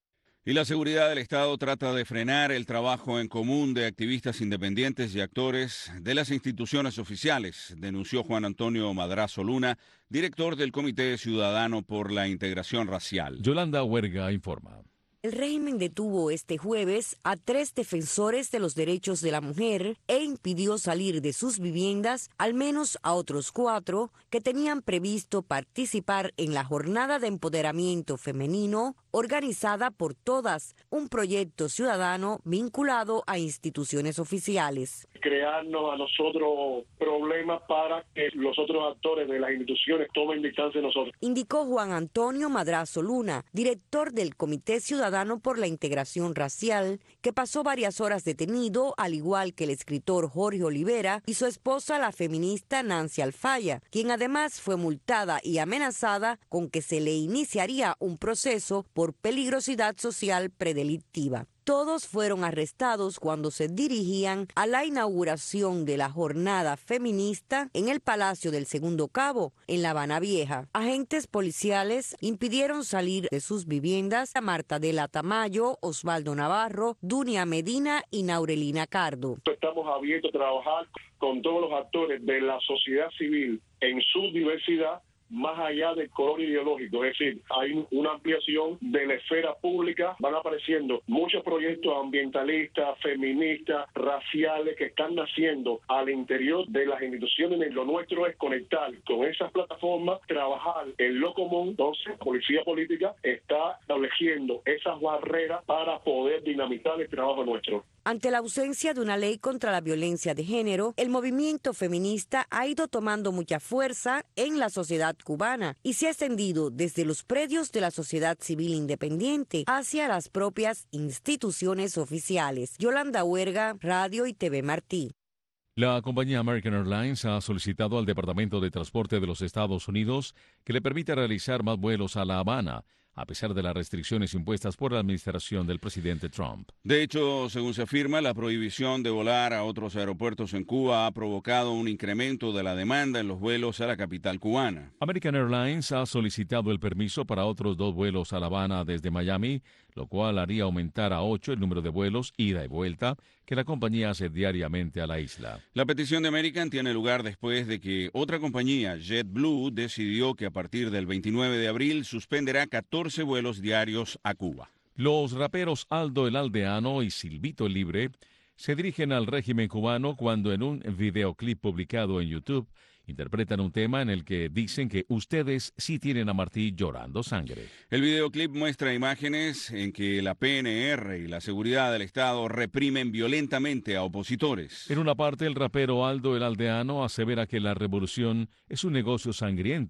Y la seguridad del Estado trata de frenar el trabajo en común de activistas independientes y actores de las instituciones oficiales, denunció Juan Antonio Madrazo Luna, director del Comité Ciudadano por la Integración Racial. Yolanda Huerga informa. El régimen detuvo este jueves a tres defensores de los derechos de la mujer e impidió salir de sus viviendas al menos a otros cuatro que tenían previsto participar en la jornada de empoderamiento femenino organizada por todas, un proyecto ciudadano vinculado a instituciones oficiales. Crearnos a nosotros problemas para que los otros actores de las instituciones tomen distancia de nosotros. Indicó Juan Antonio Madrazo Luna, director del Comité Ciudadano por la Integración Racial, que pasó varias horas detenido, al igual que el escritor Jorge Olivera y su esposa, la feminista Nancy Alfaya, quien además fue multada y amenazada con que se le iniciaría un proceso por peligrosidad social predelictiva. Todos fueron arrestados cuando se dirigían a la inauguración de la jornada feminista en el Palacio del Segundo Cabo, en La Habana Vieja. Agentes policiales impidieron salir de sus viviendas a Marta Dela Tamayo, Osvaldo Navarro, Dunia Medina y Naurelina Cardo. Estamos abiertos a trabajar con todos los actores de la sociedad civil en su diversidad, más allá del color ideológico, es decir, hay una ampliación de la esfera pública, van apareciendo muchos proyectos ambientalistas, feministas, raciales que están naciendo al interior de las instituciones. Lo nuestro es conectar con esas plataformas, trabajar en lo común. Entonces, la policía política está estableciendo esas barreras para poder dinamitar el trabajo nuestro. Ante la ausencia de una ley contra la violencia de género, el movimiento feminista ha ido tomando mucha fuerza en la sociedad cubana y se ha extendido desde los predios de la sociedad civil independiente hacia las propias instituciones oficiales. Yolanda Huerga, Radio y T V Martí. La compañía American Airlines ha solicitado al Departamento de Transporte de los Estados Unidos que le permita realizar más vuelos a La Habana, a pesar de las restricciones impuestas por la administración del presidente Trump. De hecho, según se afirma, la prohibición de volar a otros aeropuertos en Cuba ha provocado un incremento de la demanda en los vuelos a la capital cubana. American Airlines ha solicitado el permiso para otros dos vuelos a La Habana desde Miami, lo cual haría aumentar a ocho el número de vuelos ida y vuelta que la compañía hace diariamente a la isla. La petición de American tiene lugar después de que otra compañía, JetBlue, decidió que a partir del veintinueve de abril suspenderá catorce vuelos diarios a Cuba. Los raperos Aldo el Aldeano y Silvito el Libre se dirigen al régimen cubano cuando en un videoclip publicado en YouTube interpretan un tema en el que dicen que ustedes sí tienen a Martí llorando sangre. El videoclip muestra imágenes en que la P N R y la seguridad del Estado reprimen violentamente a opositores. En una parte, el rapero Aldo el Aldeano asevera que la revolución es un negocio sangriento,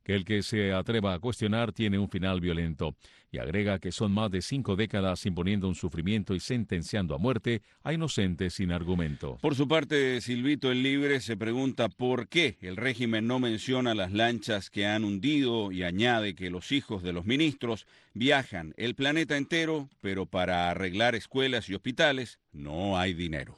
que el que se atreva a cuestionar tiene un final violento, y agrega que son más de cinco décadas imponiendo un sufrimiento y sentenciando a muerte a inocentes sin argumento. Por su parte, Silvito el Libre se pregunta por qué el régimen no menciona las lanchas que han hundido y añade que los hijos de los ministros viajan el planeta entero, pero para arreglar escuelas y hospitales no hay dinero.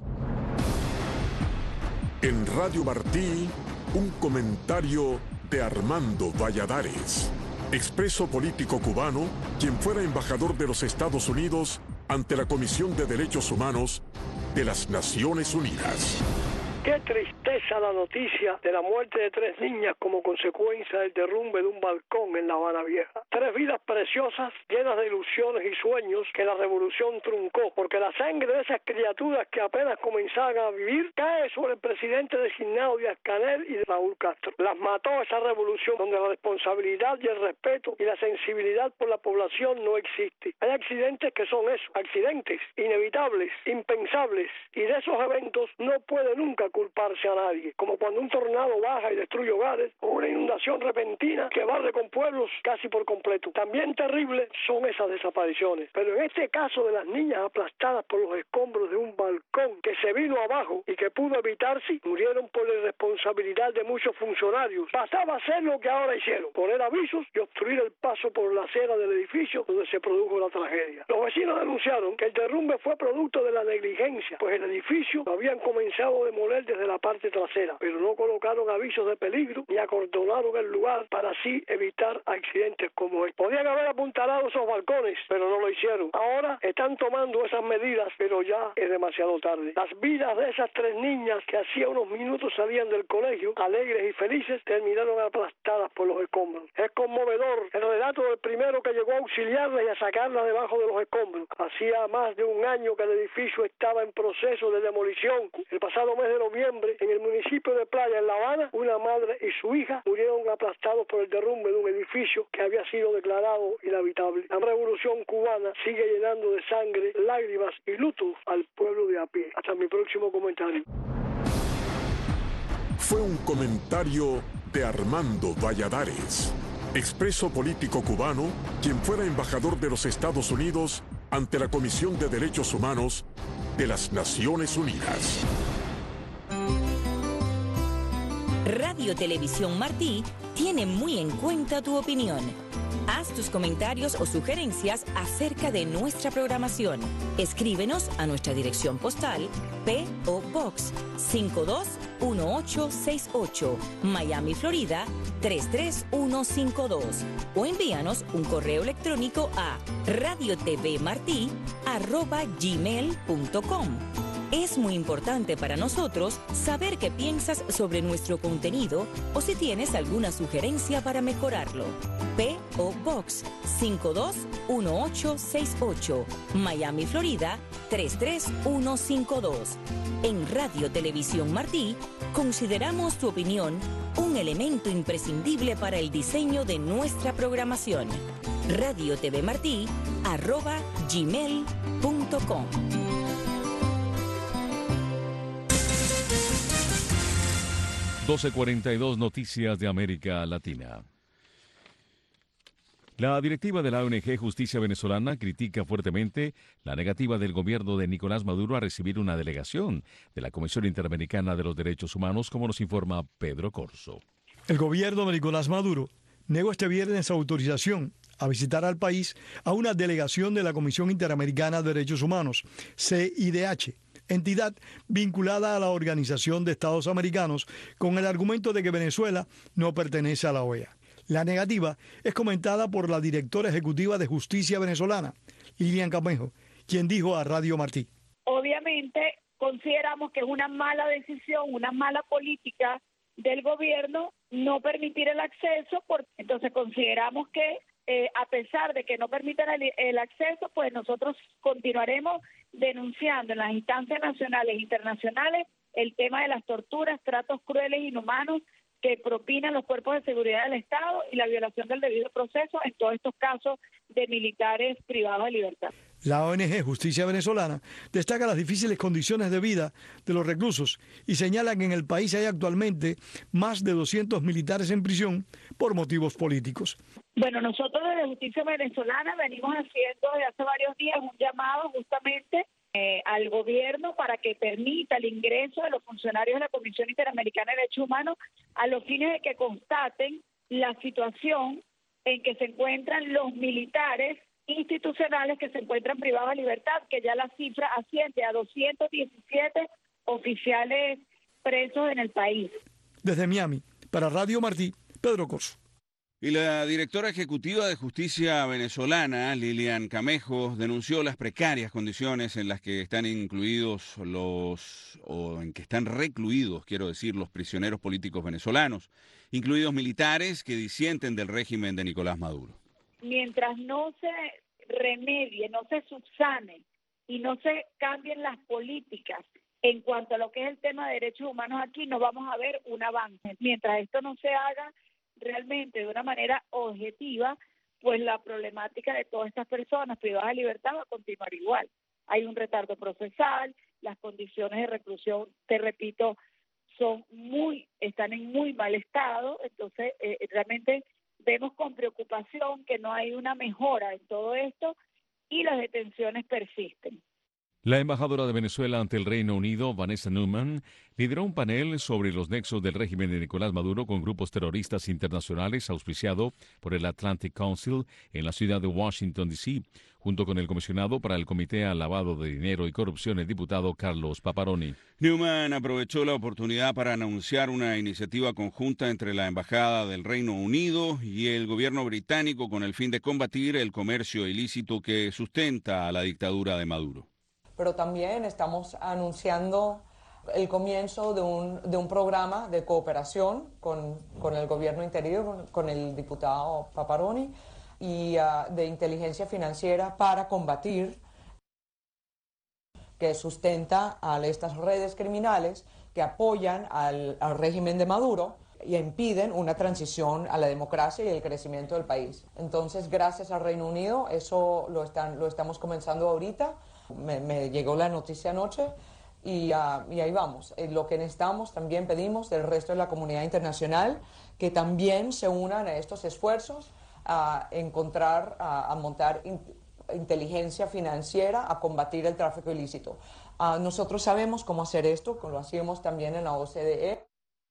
En Radio Martí, un comentario de Armando Valladares, expreso político cubano, quien fuera embajador de los Estados Unidos ante la Comisión de Derechos Humanos de las Naciones Unidas. Qué tristeza la noticia de la muerte de tres niñas como consecuencia del derrumbe de un balcón en La Habana Vieja. Tres vidas preciosas, llenas de ilusiones y sueños que la revolución truncó, porque la sangre de esas criaturas que apenas comenzaban a vivir cae sobre el presidente designado Díaz-Canel y de Raúl Castro. Las mató esa revolución donde la responsabilidad y el respeto y la sensibilidad por la población no existe. Hay accidentes que son eso, accidentes inevitables, impensables, y de esos eventos no puede nunca culparse a nadie, como cuando un tornado baja y destruye hogares o una inundación repentina que barre con pueblos casi por completo. También terribles son esas desapariciones, pero en este caso de las niñas aplastadas por los escombros de un balcón que se vino abajo y que pudo evitarse, murieron por la irresponsabilidad de muchos funcionarios. Bastaba hacer lo que ahora hicieron, poner avisos y obstruir el paso por la acera del edificio donde se produjo la tragedia. Los vecinos denunciaron que el derrumbe fue producto de la negligencia, pues el edificio lo habían comenzado a demoler desde la parte trasera, pero no colocaron avisos de peligro ni acordonaron el lugar para así evitar accidentes como este. Podían haber apuntalado esos balcones, pero no lo hicieron. Ahora están tomando esas medidas, pero ya es demasiado tarde. Las vidas de esas tres niñas que hacía unos minutos salían del colegio, alegres y felices, terminaron aplastadas por los escombros. Es conmovedor el relato del primero que llegó a auxiliarlas y a sacarlas debajo de los escombros. Hacía más de un año que el edificio estaba en proceso de demolición. El pasado mes de noviembre, en el municipio de Playa, en La Habana, una madre y su hija murieron aplastados por el derrumbe de un edificio que había sido declarado inhabitable. La revolución cubana sigue llenando de sangre, lágrimas y luto al pueblo de a pie. Hasta mi próximo comentario. Fue un comentario de Armando Valladares, expreso político cubano, quien fuera embajador de los Estados Unidos ante la Comisión de Derechos Humanos de las Naciones Unidas. Radio Televisión Martí tiene muy en cuenta tu opinión. Haz tus comentarios o sugerencias acerca de nuestra programación. Escríbenos a nuestra dirección postal P O Box cinco dos uno ocho seis ocho, Miami, Florida tres tres uno cinco dos, o envíanos un correo electrónico a radiotvmarti arroba gmail punto com. Es muy importante para nosotros saber qué piensas sobre nuestro contenido o si tienes alguna sugerencia para mejorarlo. P O Box cinco dos uno ocho seis ocho, Miami, Florida tres tres uno cinco dos. En Radio Televisión Martí consideramos tu opinión un elemento imprescindible para el diseño de nuestra programación. radiotvmarti arroba gmail punto com. doce cuarenta y dos Noticias de América Latina. La directiva de la O N G Justicia Venezolana critica fuertemente la negativa del gobierno de Nicolás Maduro a recibir una delegación de la Comisión Interamericana de los Derechos Humanos, como nos informa Pedro Corso. El gobierno de Nicolás Maduro negó este viernes autorización a visitar al país a una delegación de la Comisión Interamericana de Derechos Humanos, C I D H, entidad vinculada a la Organización de Estados Americanos, con el argumento de que Venezuela no pertenece a la O E A. La negativa es comentada por la directora ejecutiva de Justicia Venezolana, Lilian Camejo, quien dijo a Radio Martí. Obviamente consideramos que es una mala decisión, una mala política del gobierno no permitir el acceso, porque entonces consideramos que eh, a pesar de que no permitan el, el acceso, pues nosotros continuaremos denunciando en las instancias nacionales e internacionales el tema de las torturas, tratos crueles e inhumanos que propinan los cuerpos de seguridad del Estado y la violación del debido proceso en todos estos casos de militares privados de libertad. La O N G Justicia Venezolana destaca las difíciles condiciones de vida de los reclusos y señala que en el país hay actualmente más de doscientos militares en prisión por motivos políticos. Bueno, nosotros desde Justicia Venezolana venimos haciendo desde hace varios días un llamado justamente eh, al gobierno para que permita el ingreso de los funcionarios de la Comisión Interamericana de Derechos Humanos a los fines de que constaten la situación en que se encuentran los militares institucionales que se encuentran privados de libertad, que ya la cifra asciende a doscientos diecisiete oficiales presos en el país. Desde Miami, para Radio Martí, Pedro Corso. Y la directora ejecutiva de Justicia Venezolana, Lilian Camejo, denunció las precarias condiciones en las que están incluidos los, o en que están recluidos, quiero decir, los prisioneros políticos venezolanos, incluidos militares que disienten del régimen de Nicolás Maduro. Mientras no se remedie, no se subsane y no se cambien las políticas en cuanto a lo que es el tema de derechos humanos aquí, no vamos a ver un avance. Mientras esto no se haga realmente de una manera objetiva, pues la problemática de todas estas personas privadas de libertad va a continuar igual. Hay un retardo procesal, las condiciones de reclusión, te repito, son muy, están en muy mal estado, entonces eh, realmente vemos con preocupación que no hay una mejora en todo esto y las detenciones persisten. La embajadora de Venezuela ante el Reino Unido, Vanessa Newman, lideró un panel sobre los nexos del régimen de Nicolás Maduro con grupos terroristas internacionales auspiciado por el Atlantic Council en la ciudad de Washington, D C, junto con el comisionado para el Comité al Lavado de Dinero y Corrupción, el diputado Carlos Paparoni. Newman aprovechó la oportunidad para anunciar una iniciativa conjunta entre la Embajada del Reino Unido y el gobierno británico con el fin de combatir el comercio ilícito que sustenta a la dictadura de Maduro. Pero también estamos anunciando el comienzo de un, de un programa de cooperación con, con el gobierno interior, con, con el diputado Paparoni, y uh, de inteligencia financiera para combatir que sustenta a estas redes criminales que apoyan al, al régimen de Maduro y impiden una transición a la democracia y el crecimiento del país. Entonces, gracias al Reino Unido, eso lo, están, lo estamos comenzando ahorita. Me, me llegó la noticia anoche y, uh, y ahí vamos. Eh, lo que necesitamos, también pedimos del resto de la comunidad internacional que también se unan a estos esfuerzos a encontrar, a, a montar in, inteligencia financiera, a combatir el tráfico ilícito. Uh, nosotros sabemos cómo hacer esto, como lo hacíamos también en la O C D E.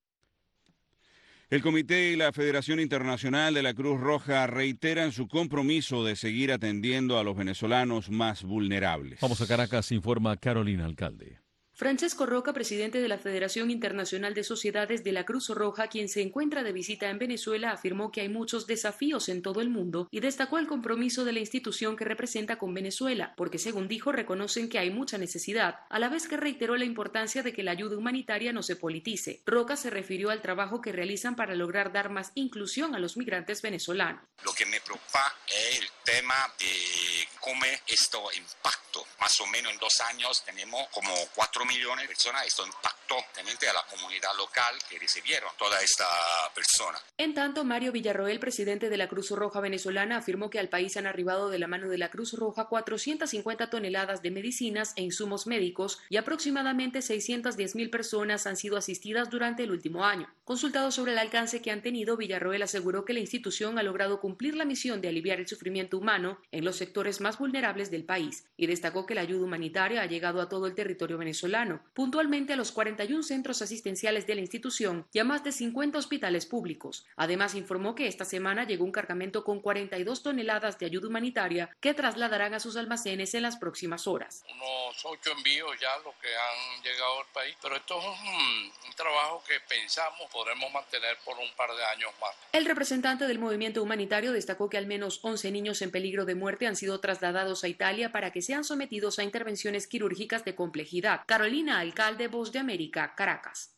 El Comité y la Federación Internacional de la Cruz Roja reiteran su compromiso de seguir atendiendo a los venezolanos más vulnerables. Vamos a Caracas, informa Carolina Alcalde. Francesco Roca, presidente de la Federación Internacional de Sociedades de la Cruz Roja, quien se encuentra de visita en Venezuela, afirmó que hay muchos desafíos en todo el mundo y destacó el compromiso de la institución que representa con Venezuela, porque según dijo reconocen que hay mucha necesidad, a la vez que reiteró la importancia de que la ayuda humanitaria no se politice. Roca se refirió al trabajo que realizan para lograr dar más inclusión a los migrantes venezolanos. Lo que me preocupa es el tema de cómo esto impacta. Más o menos en dos años tenemos como cuatro millones de personas. Esto impactó realmente a la comunidad local que recibieron toda esta persona. En tanto, Mario Villarroel, presidente de la Cruz Roja venezolana, afirmó que al país han arribado de la mano de la Cruz Roja cuatrocientas cincuenta toneladas de medicinas e insumos médicos y aproximadamente seiscientas diez mil personas han sido asistidas durante el último año. Consultado sobre el alcance que han tenido, Villarroel aseguró que la institución ha logrado cumplir la misión de aliviar el sufrimiento humano en los sectores más vulnerables del país y destacó que la ayuda humanitaria ha llegado a todo el territorio venezolano, puntualmente a los cuarenta y un centros asistenciales de la institución y a más de cincuenta hospitales públicos. Además, informó que esta semana llegó un cargamento con cuarenta y dos toneladas de ayuda humanitaria que trasladarán a sus almacenes en las próximas horas. Unos ocho envíos ya los que han llegado al país, pero esto es un, un trabajo que pensamos podremos mantener por un par de años más. El representante del movimiento humanitario destacó que al menos once niños en peligro de muerte han sido trasladados a Italia para que sean sometidos a intervenciones quirúrgicas de complejidad. Carolina Alcalde, Voz de América, Caracas.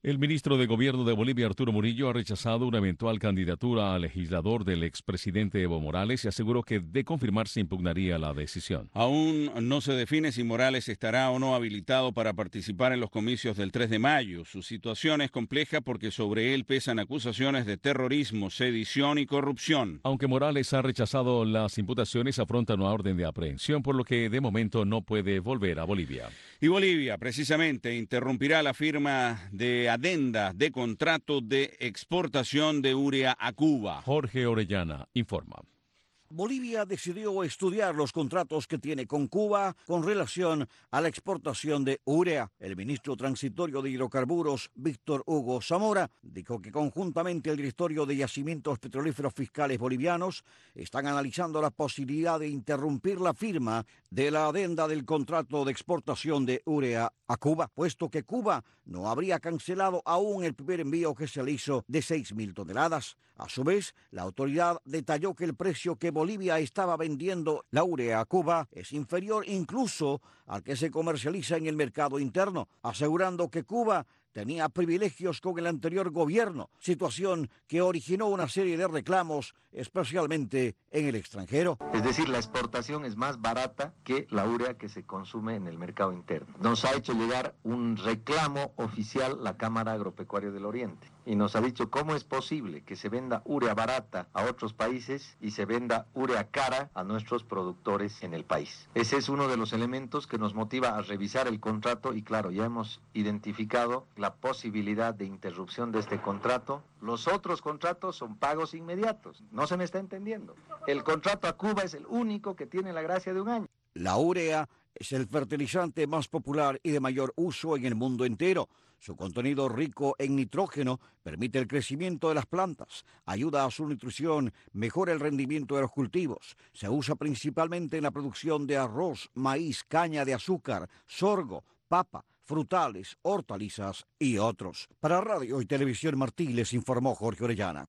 El ministro de Gobierno de Bolivia, Arturo Murillo, ha rechazado una eventual candidatura a legislador del expresidente Evo Morales y aseguró que, de confirmarse, impugnaría la decisión. Aún no se define si Morales estará o no habilitado para participar en los comicios del tres de mayo. Su situación es compleja porque sobre él pesan acusaciones de terrorismo, sedición y corrupción. Aunque Morales ha rechazado las imputaciones, afronta una orden de aprehensión, por lo que de momento no puede volver a Bolivia. Y Bolivia, precisamente, interrumpirá la firma de adenda de contrato de exportación de urea a Cuba. Jorge Orellana informa. Bolivia decidió estudiar los contratos que tiene con Cuba con relación a la exportación de urea. El ministro transitorio de Hidrocarburos, Víctor Hugo Zamora, dijo que conjuntamente el directorio de Yacimientos Petrolíferos Fiscales Bolivianos están analizando la posibilidad de interrumpir la firma de la adenda del contrato de exportación de urea a Cuba, puesto que Cuba no habría cancelado aún el primer envío que se le hizo de seis mil toneladas. A su vez, la autoridad detalló que el precio que Bolivia estaba vendiendo la urea a Cuba es inferior incluso al que se comercializa en el mercado interno, asegurando que Cuba tenía privilegios con el anterior gobierno, situación que originó una serie de reclamos, especialmente en el extranjero. Es decir, la exportación es más barata que la urea que se consume en el mercado interno. Nos ha hecho llegar un reclamo oficial la Cámara Agropecuaria del Oriente y nos ha dicho cómo es posible que se venda urea barata a otros países y se venda urea cara a nuestros productores en el país. Ese es uno de los elementos que nos motiva a revisar el contrato y claro, ya hemos identificado la posibilidad de interrupción de este contrato. Los otros contratos son pagos inmediatos. No se me está entendiendo. El contrato a Cuba es el único que tiene la gracia de un año. La urea es el fertilizante más popular y de mayor uso en el mundo entero. Su contenido rico en nitrógeno permite el crecimiento de las plantas, ayuda a su nutrición, mejora el rendimiento de los cultivos. Se usa principalmente en la producción de arroz, maíz, caña de azúcar, sorgo, papa, frutales, hortalizas y otros. Para Radio y Televisión Martí les informó Jorge Orellana.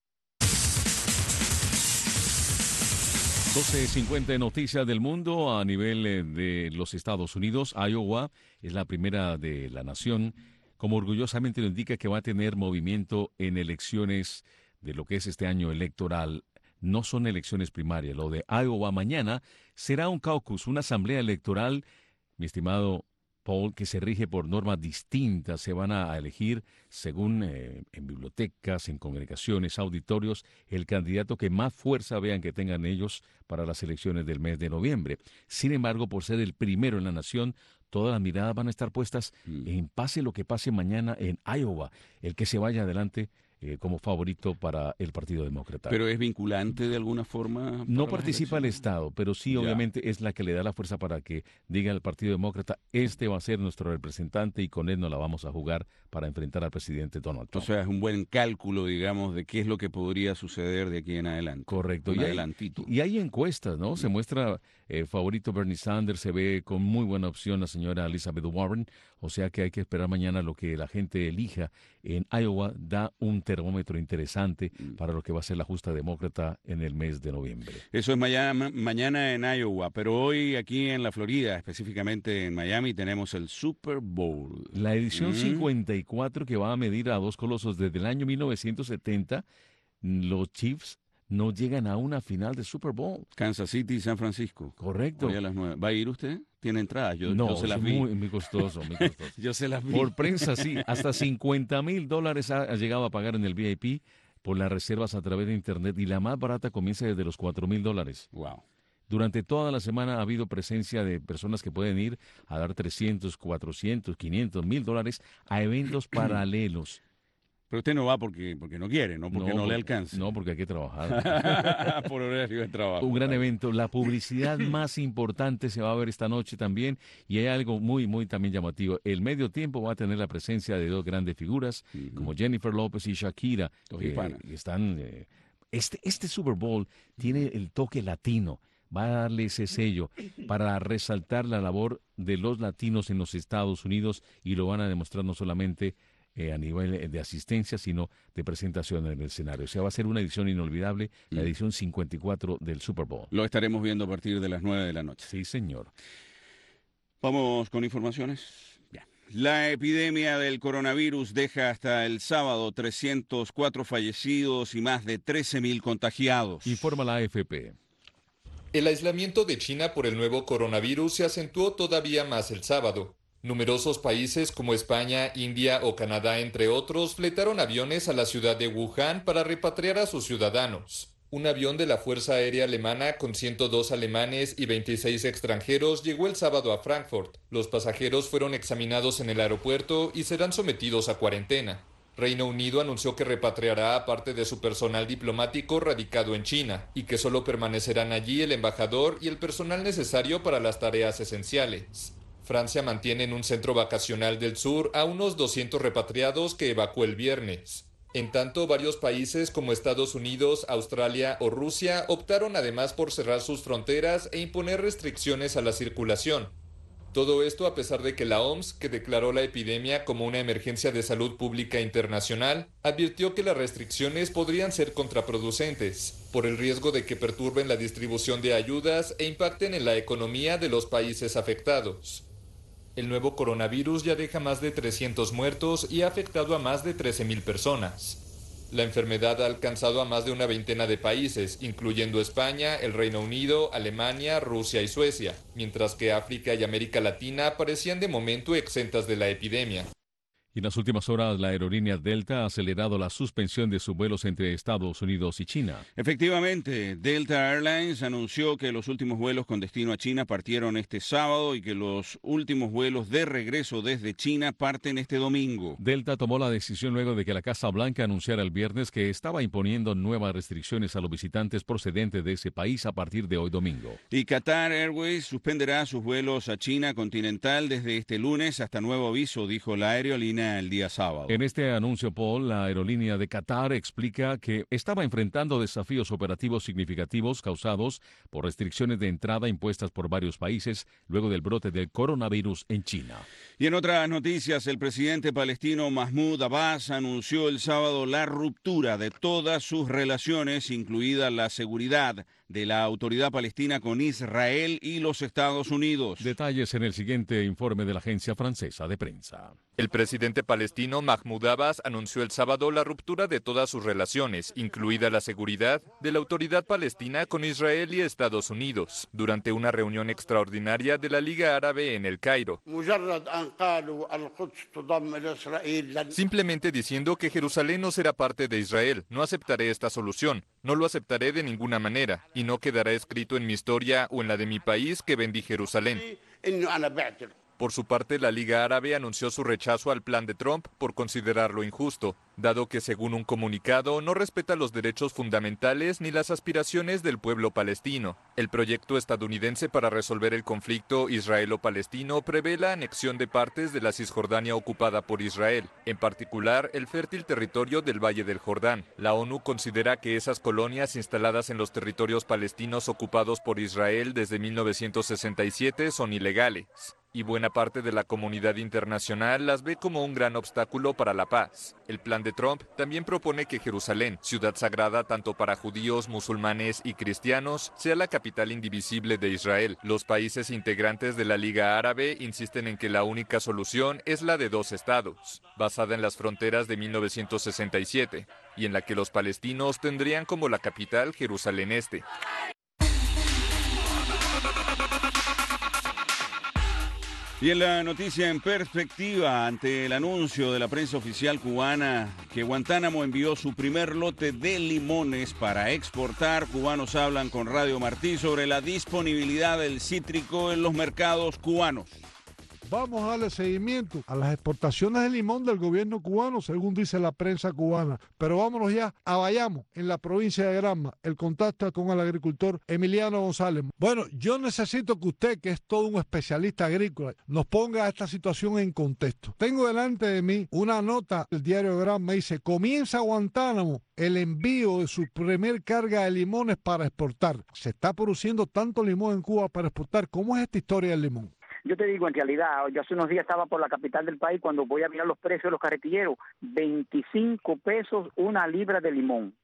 doce cincuenta noticias del mundo a nivel de los Estados Unidos. Iowa es la primera de la nación, como orgullosamente lo indica, que va a tener movimiento en elecciones de lo que es este año electoral. No son elecciones primarias. Lo de Iowa mañana será un caucus, una asamblea electoral, mi estimado Paul, que se rige por normas distintas. Se van a elegir según eh, en bibliotecas, en congregaciones, auditorios, el candidato que más fuerza vean que tengan ellos para las elecciones del mes de noviembre. Sin embargo, por ser el primero en la nación, todas las miradas van a estar puestas mm. en pase lo que pase mañana en Iowa. El que se vaya adelante eh, como favorito para el Partido Demócrata. ¿Pero es vinculante de alguna forma? No participa el Estado, pero sí ya. Obviamente es la que le da la fuerza para que diga al Partido Demócrata, este va a ser nuestro representante y con él nos la vamos a jugar para enfrentar al presidente Donald Trump. O sea, es un buen cálculo, digamos, de qué es lo que podría suceder de aquí en adelante. Correcto. Un y, adelantito. Hay, y hay encuestas, ¿no? Se muestra eh, favorito Bernie Sanders, se ve con muy buena opción la señora Elizabeth Warren, o sea que hay que esperar mañana lo que la gente elija. En Iowa da un termómetro interesante mm. para lo que va a ser la justa demócrata en el mes de noviembre. Eso es mañana, mañana en Iowa, pero hoy aquí en la Florida, específicamente en Miami, tenemos el Super Bowl. La edición mm. cincuenta y cuatro, que va a medir a dos colosos desde el año mil novecientos setenta. Los Chiefs no llegan a una final de Super Bowl. Kansas City y San Francisco. Correcto. Hoy a las nueve. ¿Va a ir usted? ¿Tiene entrada? Yo, no, yo se las vi. Muy, muy costoso, muy costoso. Yo se las vi. Por prensa, sí. Hasta cincuenta mil dólares ha, ha llegado a pagar en el V I P por las reservas a través de Internet, y la más barata comienza desde los cuatro mil dólares. Wow. Durante toda la semana ha habido presencia de personas que pueden ir a dar trescientos, cuatrocientos, quinientos mil dólares a eventos paralelos. Pero usted no va porque, porque no quiere, no porque no, no le alcanza. No, porque hay que trabajar. Por horario de trabajo. Un gran evento. La publicidad más importante se va a ver esta noche también, y hay algo muy, muy también llamativo. El medio tiempo va a tener la presencia de dos grandes figuras, uh-huh. como Jennifer López y Shakira, que, que están... Eh, este, este Super Bowl tiene el toque latino. Va a darle ese sello para resaltar la labor de los latinos en los Estados Unidos, y lo van a demostrar no solamente eh, a nivel de asistencia, sino de presentación en el escenario. O sea, va a ser una edición inolvidable, la edición cincuenta y cuatro del Super Bowl. Lo estaremos viendo a partir de las nueve de la noche. Sí, señor. Vamos con informaciones. Ya. La epidemia del coronavirus deja hasta el sábado trescientos cuatro fallecidos y más de trece mil contagiados. Informa la A F P. El aislamiento de China por el nuevo coronavirus se acentuó todavía más el sábado. Numerosos países como España, India o Canadá, entre otros, fletaron aviones a la ciudad de Wuhan para repatriar a sus ciudadanos. Un avión de la Fuerza Aérea Alemana con ciento dos alemanes y veintiséis extranjeros llegó el sábado a Frankfurt. Los pasajeros fueron examinados en el aeropuerto y serán sometidos a cuarentena. Reino Unido anunció que repatriará a parte de su personal diplomático radicado en China y que solo permanecerán allí el embajador y el personal necesario para las tareas esenciales. Francia mantiene en un centro vacacional del sur a unos doscientos repatriados que evacuó el viernes. En tanto, varios países como Estados Unidos, Australia o Rusia optaron además por cerrar sus fronteras e imponer restricciones a la circulación. Todo esto a pesar de que la O M S, que declaró la epidemia como una emergencia de salud pública internacional, advirtió que las restricciones podrían ser contraproducentes, por el riesgo de que perturben la distribución de ayudas e impacten en la economía de los países afectados. El nuevo coronavirus ya deja más de trescientos muertos y ha afectado a más de trece mil personas. La enfermedad ha alcanzado a más de una veintena de países, incluyendo España, el Reino Unido, Alemania, Rusia y Suecia, mientras que África y América Latina parecían de momento exentas de la epidemia. Y en las últimas horas, la aerolínea Delta ha acelerado la suspensión de sus vuelos entre Estados Unidos y China. Efectivamente, Delta Airlines anunció que los últimos vuelos con destino a China partieron este sábado y que los últimos vuelos de regreso desde China parten este domingo. Delta tomó la decisión luego de que la Casa Blanca anunciara el viernes que estaba imponiendo nuevas restricciones a los visitantes procedentes de ese país a partir de hoy domingo. Y Qatar Airways suspenderá sus vuelos a China continental desde este lunes hasta nuevo aviso, dijo la aerolínea el día sábado. En este anuncio, Paul, la aerolínea de Qatar explica que estaba enfrentando desafíos operativos significativos causados por restricciones de entrada impuestas por varios países luego del brote del coronavirus en China. Y en otras noticias, el presidente palestino Mahmoud Abbas anunció el sábado la ruptura de todas sus relaciones, incluida la seguridad de la autoridad palestina con Israel y los Estados Unidos. Detalles en el siguiente informe de la agencia francesa de prensa. El presidente palestino Mahmoud Abbas anunció el sábado la ruptura de todas sus relaciones, incluida la seguridad de la autoridad palestina con Israel y Estados Unidos, durante una reunión extraordinaria de la Liga Árabe en El Cairo. Simplemente diciendo que Jerusalén no será parte de Israel. No aceptaré esta solución, no lo aceptaré de ninguna manera, y no quedará escrito en mi historia o en la de mi país que vendí Jerusalén. Por su parte, la Liga Árabe anunció su rechazo al plan de Trump por considerarlo injusto, dado que, según un comunicado, no respeta los derechos fundamentales ni las aspiraciones del pueblo palestino. El proyecto estadounidense para resolver el conflicto israelo-palestino prevé la anexión de partes de la Cisjordania ocupada por Israel, en particular el fértil territorio del Valle del Jordán. La ONU considera que esas colonias instaladas en los territorios palestinos ocupados por Israel desde mil novecientos sesenta y siete son ilegales, y buena parte de la comunidad internacional las ve como un gran obstáculo para la paz. El plan de Trump también propone que Jerusalén, ciudad sagrada tanto para judíos, musulmanes y cristianos, sea la capital indivisible de Israel. Los países integrantes de la Liga Árabe insisten en que la única solución es la de dos estados, basada en las fronteras de mil novecientos sesenta y siete, y en la que los palestinos tendrían como la capital Jerusalén Este. Y en la noticia en perspectiva, ante el anuncio de la prensa oficial cubana que Guantánamo envió su primer lote de limones para exportar, cubanos hablan con Radio Martí sobre la disponibilidad del cítrico en los mercados cubanos. Vamos a darle seguimiento a las exportaciones de limón del gobierno cubano, según dice la prensa cubana. Pero vámonos ya a Bayamo, en la provincia de Granma, el contacto con el agricultor Emiliano González. Bueno, yo necesito que usted, que es todo un especialista agrícola, nos ponga esta situación en contexto. Tengo delante de mí una nota del diario Granma, dice: comienza Guantánamo el envío de su primer carga de limones para exportar. Se está produciendo tanto limón en Cuba para exportar. ¿Cómo es esta historia del limón? Yo te digo, en realidad, yo hace unos días estaba por la capital del país cuando voy a mirar los precios de los carretilleros, veinticinco pesos una libra de limón.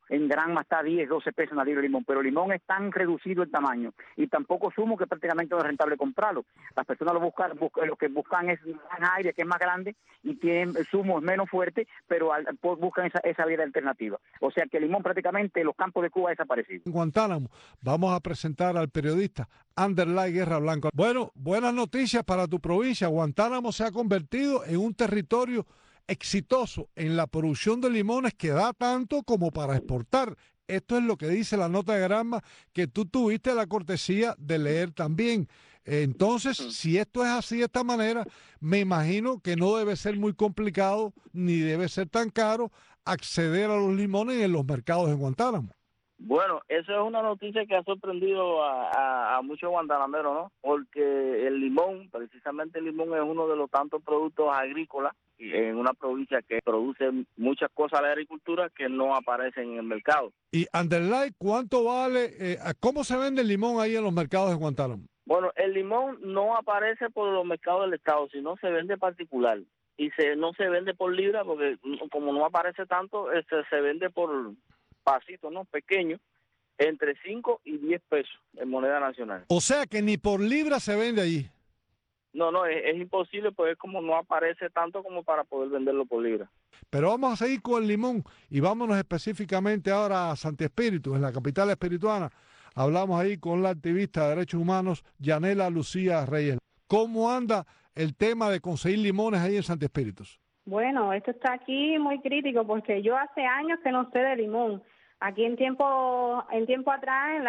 en Granma está a diez, doce pesos una libra de limón, pero el limón es tan reducido el tamaño y tan poco zumo que prácticamente no es rentable comprarlo. Las personas lo buscan, buscan lo que buscan es más aire, que es más grande y tiene el zumo es menos fuerte, pero al, buscan esa, esa vida alternativa. O sea que el limón prácticamente en los campos de Cuba ha desaparecido. En Guantánamo vamos a presentar al periodista Anderlay Guerra Blanco. Bueno, buenas noticias para tu provincia. Guantánamo se ha convertido en un territorio exitoso en la producción de limones que da tanto como para exportar. Esto es lo que dice la nota de Granma que tú tuviste la cortesía de leer también. Entonces, si esto es así de esta manera, me imagino que no debe ser muy complicado ni debe ser tan caro acceder a los limones en los mercados de Guantánamo. Bueno, eso es una noticia que ha sorprendido a, a, a muchos guantanameros, ¿no? Porque el limón, precisamente el limón es uno de los tantos productos agrícolas en una provincia que produce muchas cosas de la agricultura que no aparecen en el mercado. Y Anderlay, ¿cuánto vale? Eh, ¿Cómo se vende el limón ahí en los mercados de Guantánamo? Bueno, el limón no aparece por los mercados del estado, sino se vende particular. Y se no se vende por libra porque como no aparece tanto, este, se vende por pasitos, ¿no? Pequeños, entre cinco y diez pesos en moneda nacional. O sea que ni por libra se vende allí. No, no, es, es imposible, pues es como no aparece tanto como para poder venderlo por libra. Pero vamos a seguir con el limón y vámonos específicamente ahora a Santi Espíritu, en la capital espirituana. Hablamos ahí con la activista de derechos humanos, Yanela Lucía Reyes. ¿Cómo anda el tema de conseguir limones ahí en Santi Espíritus? Bueno, esto está aquí muy crítico porque yo hace años que no sé de limón. Aquí en tiempo, en tiempo atrás, en la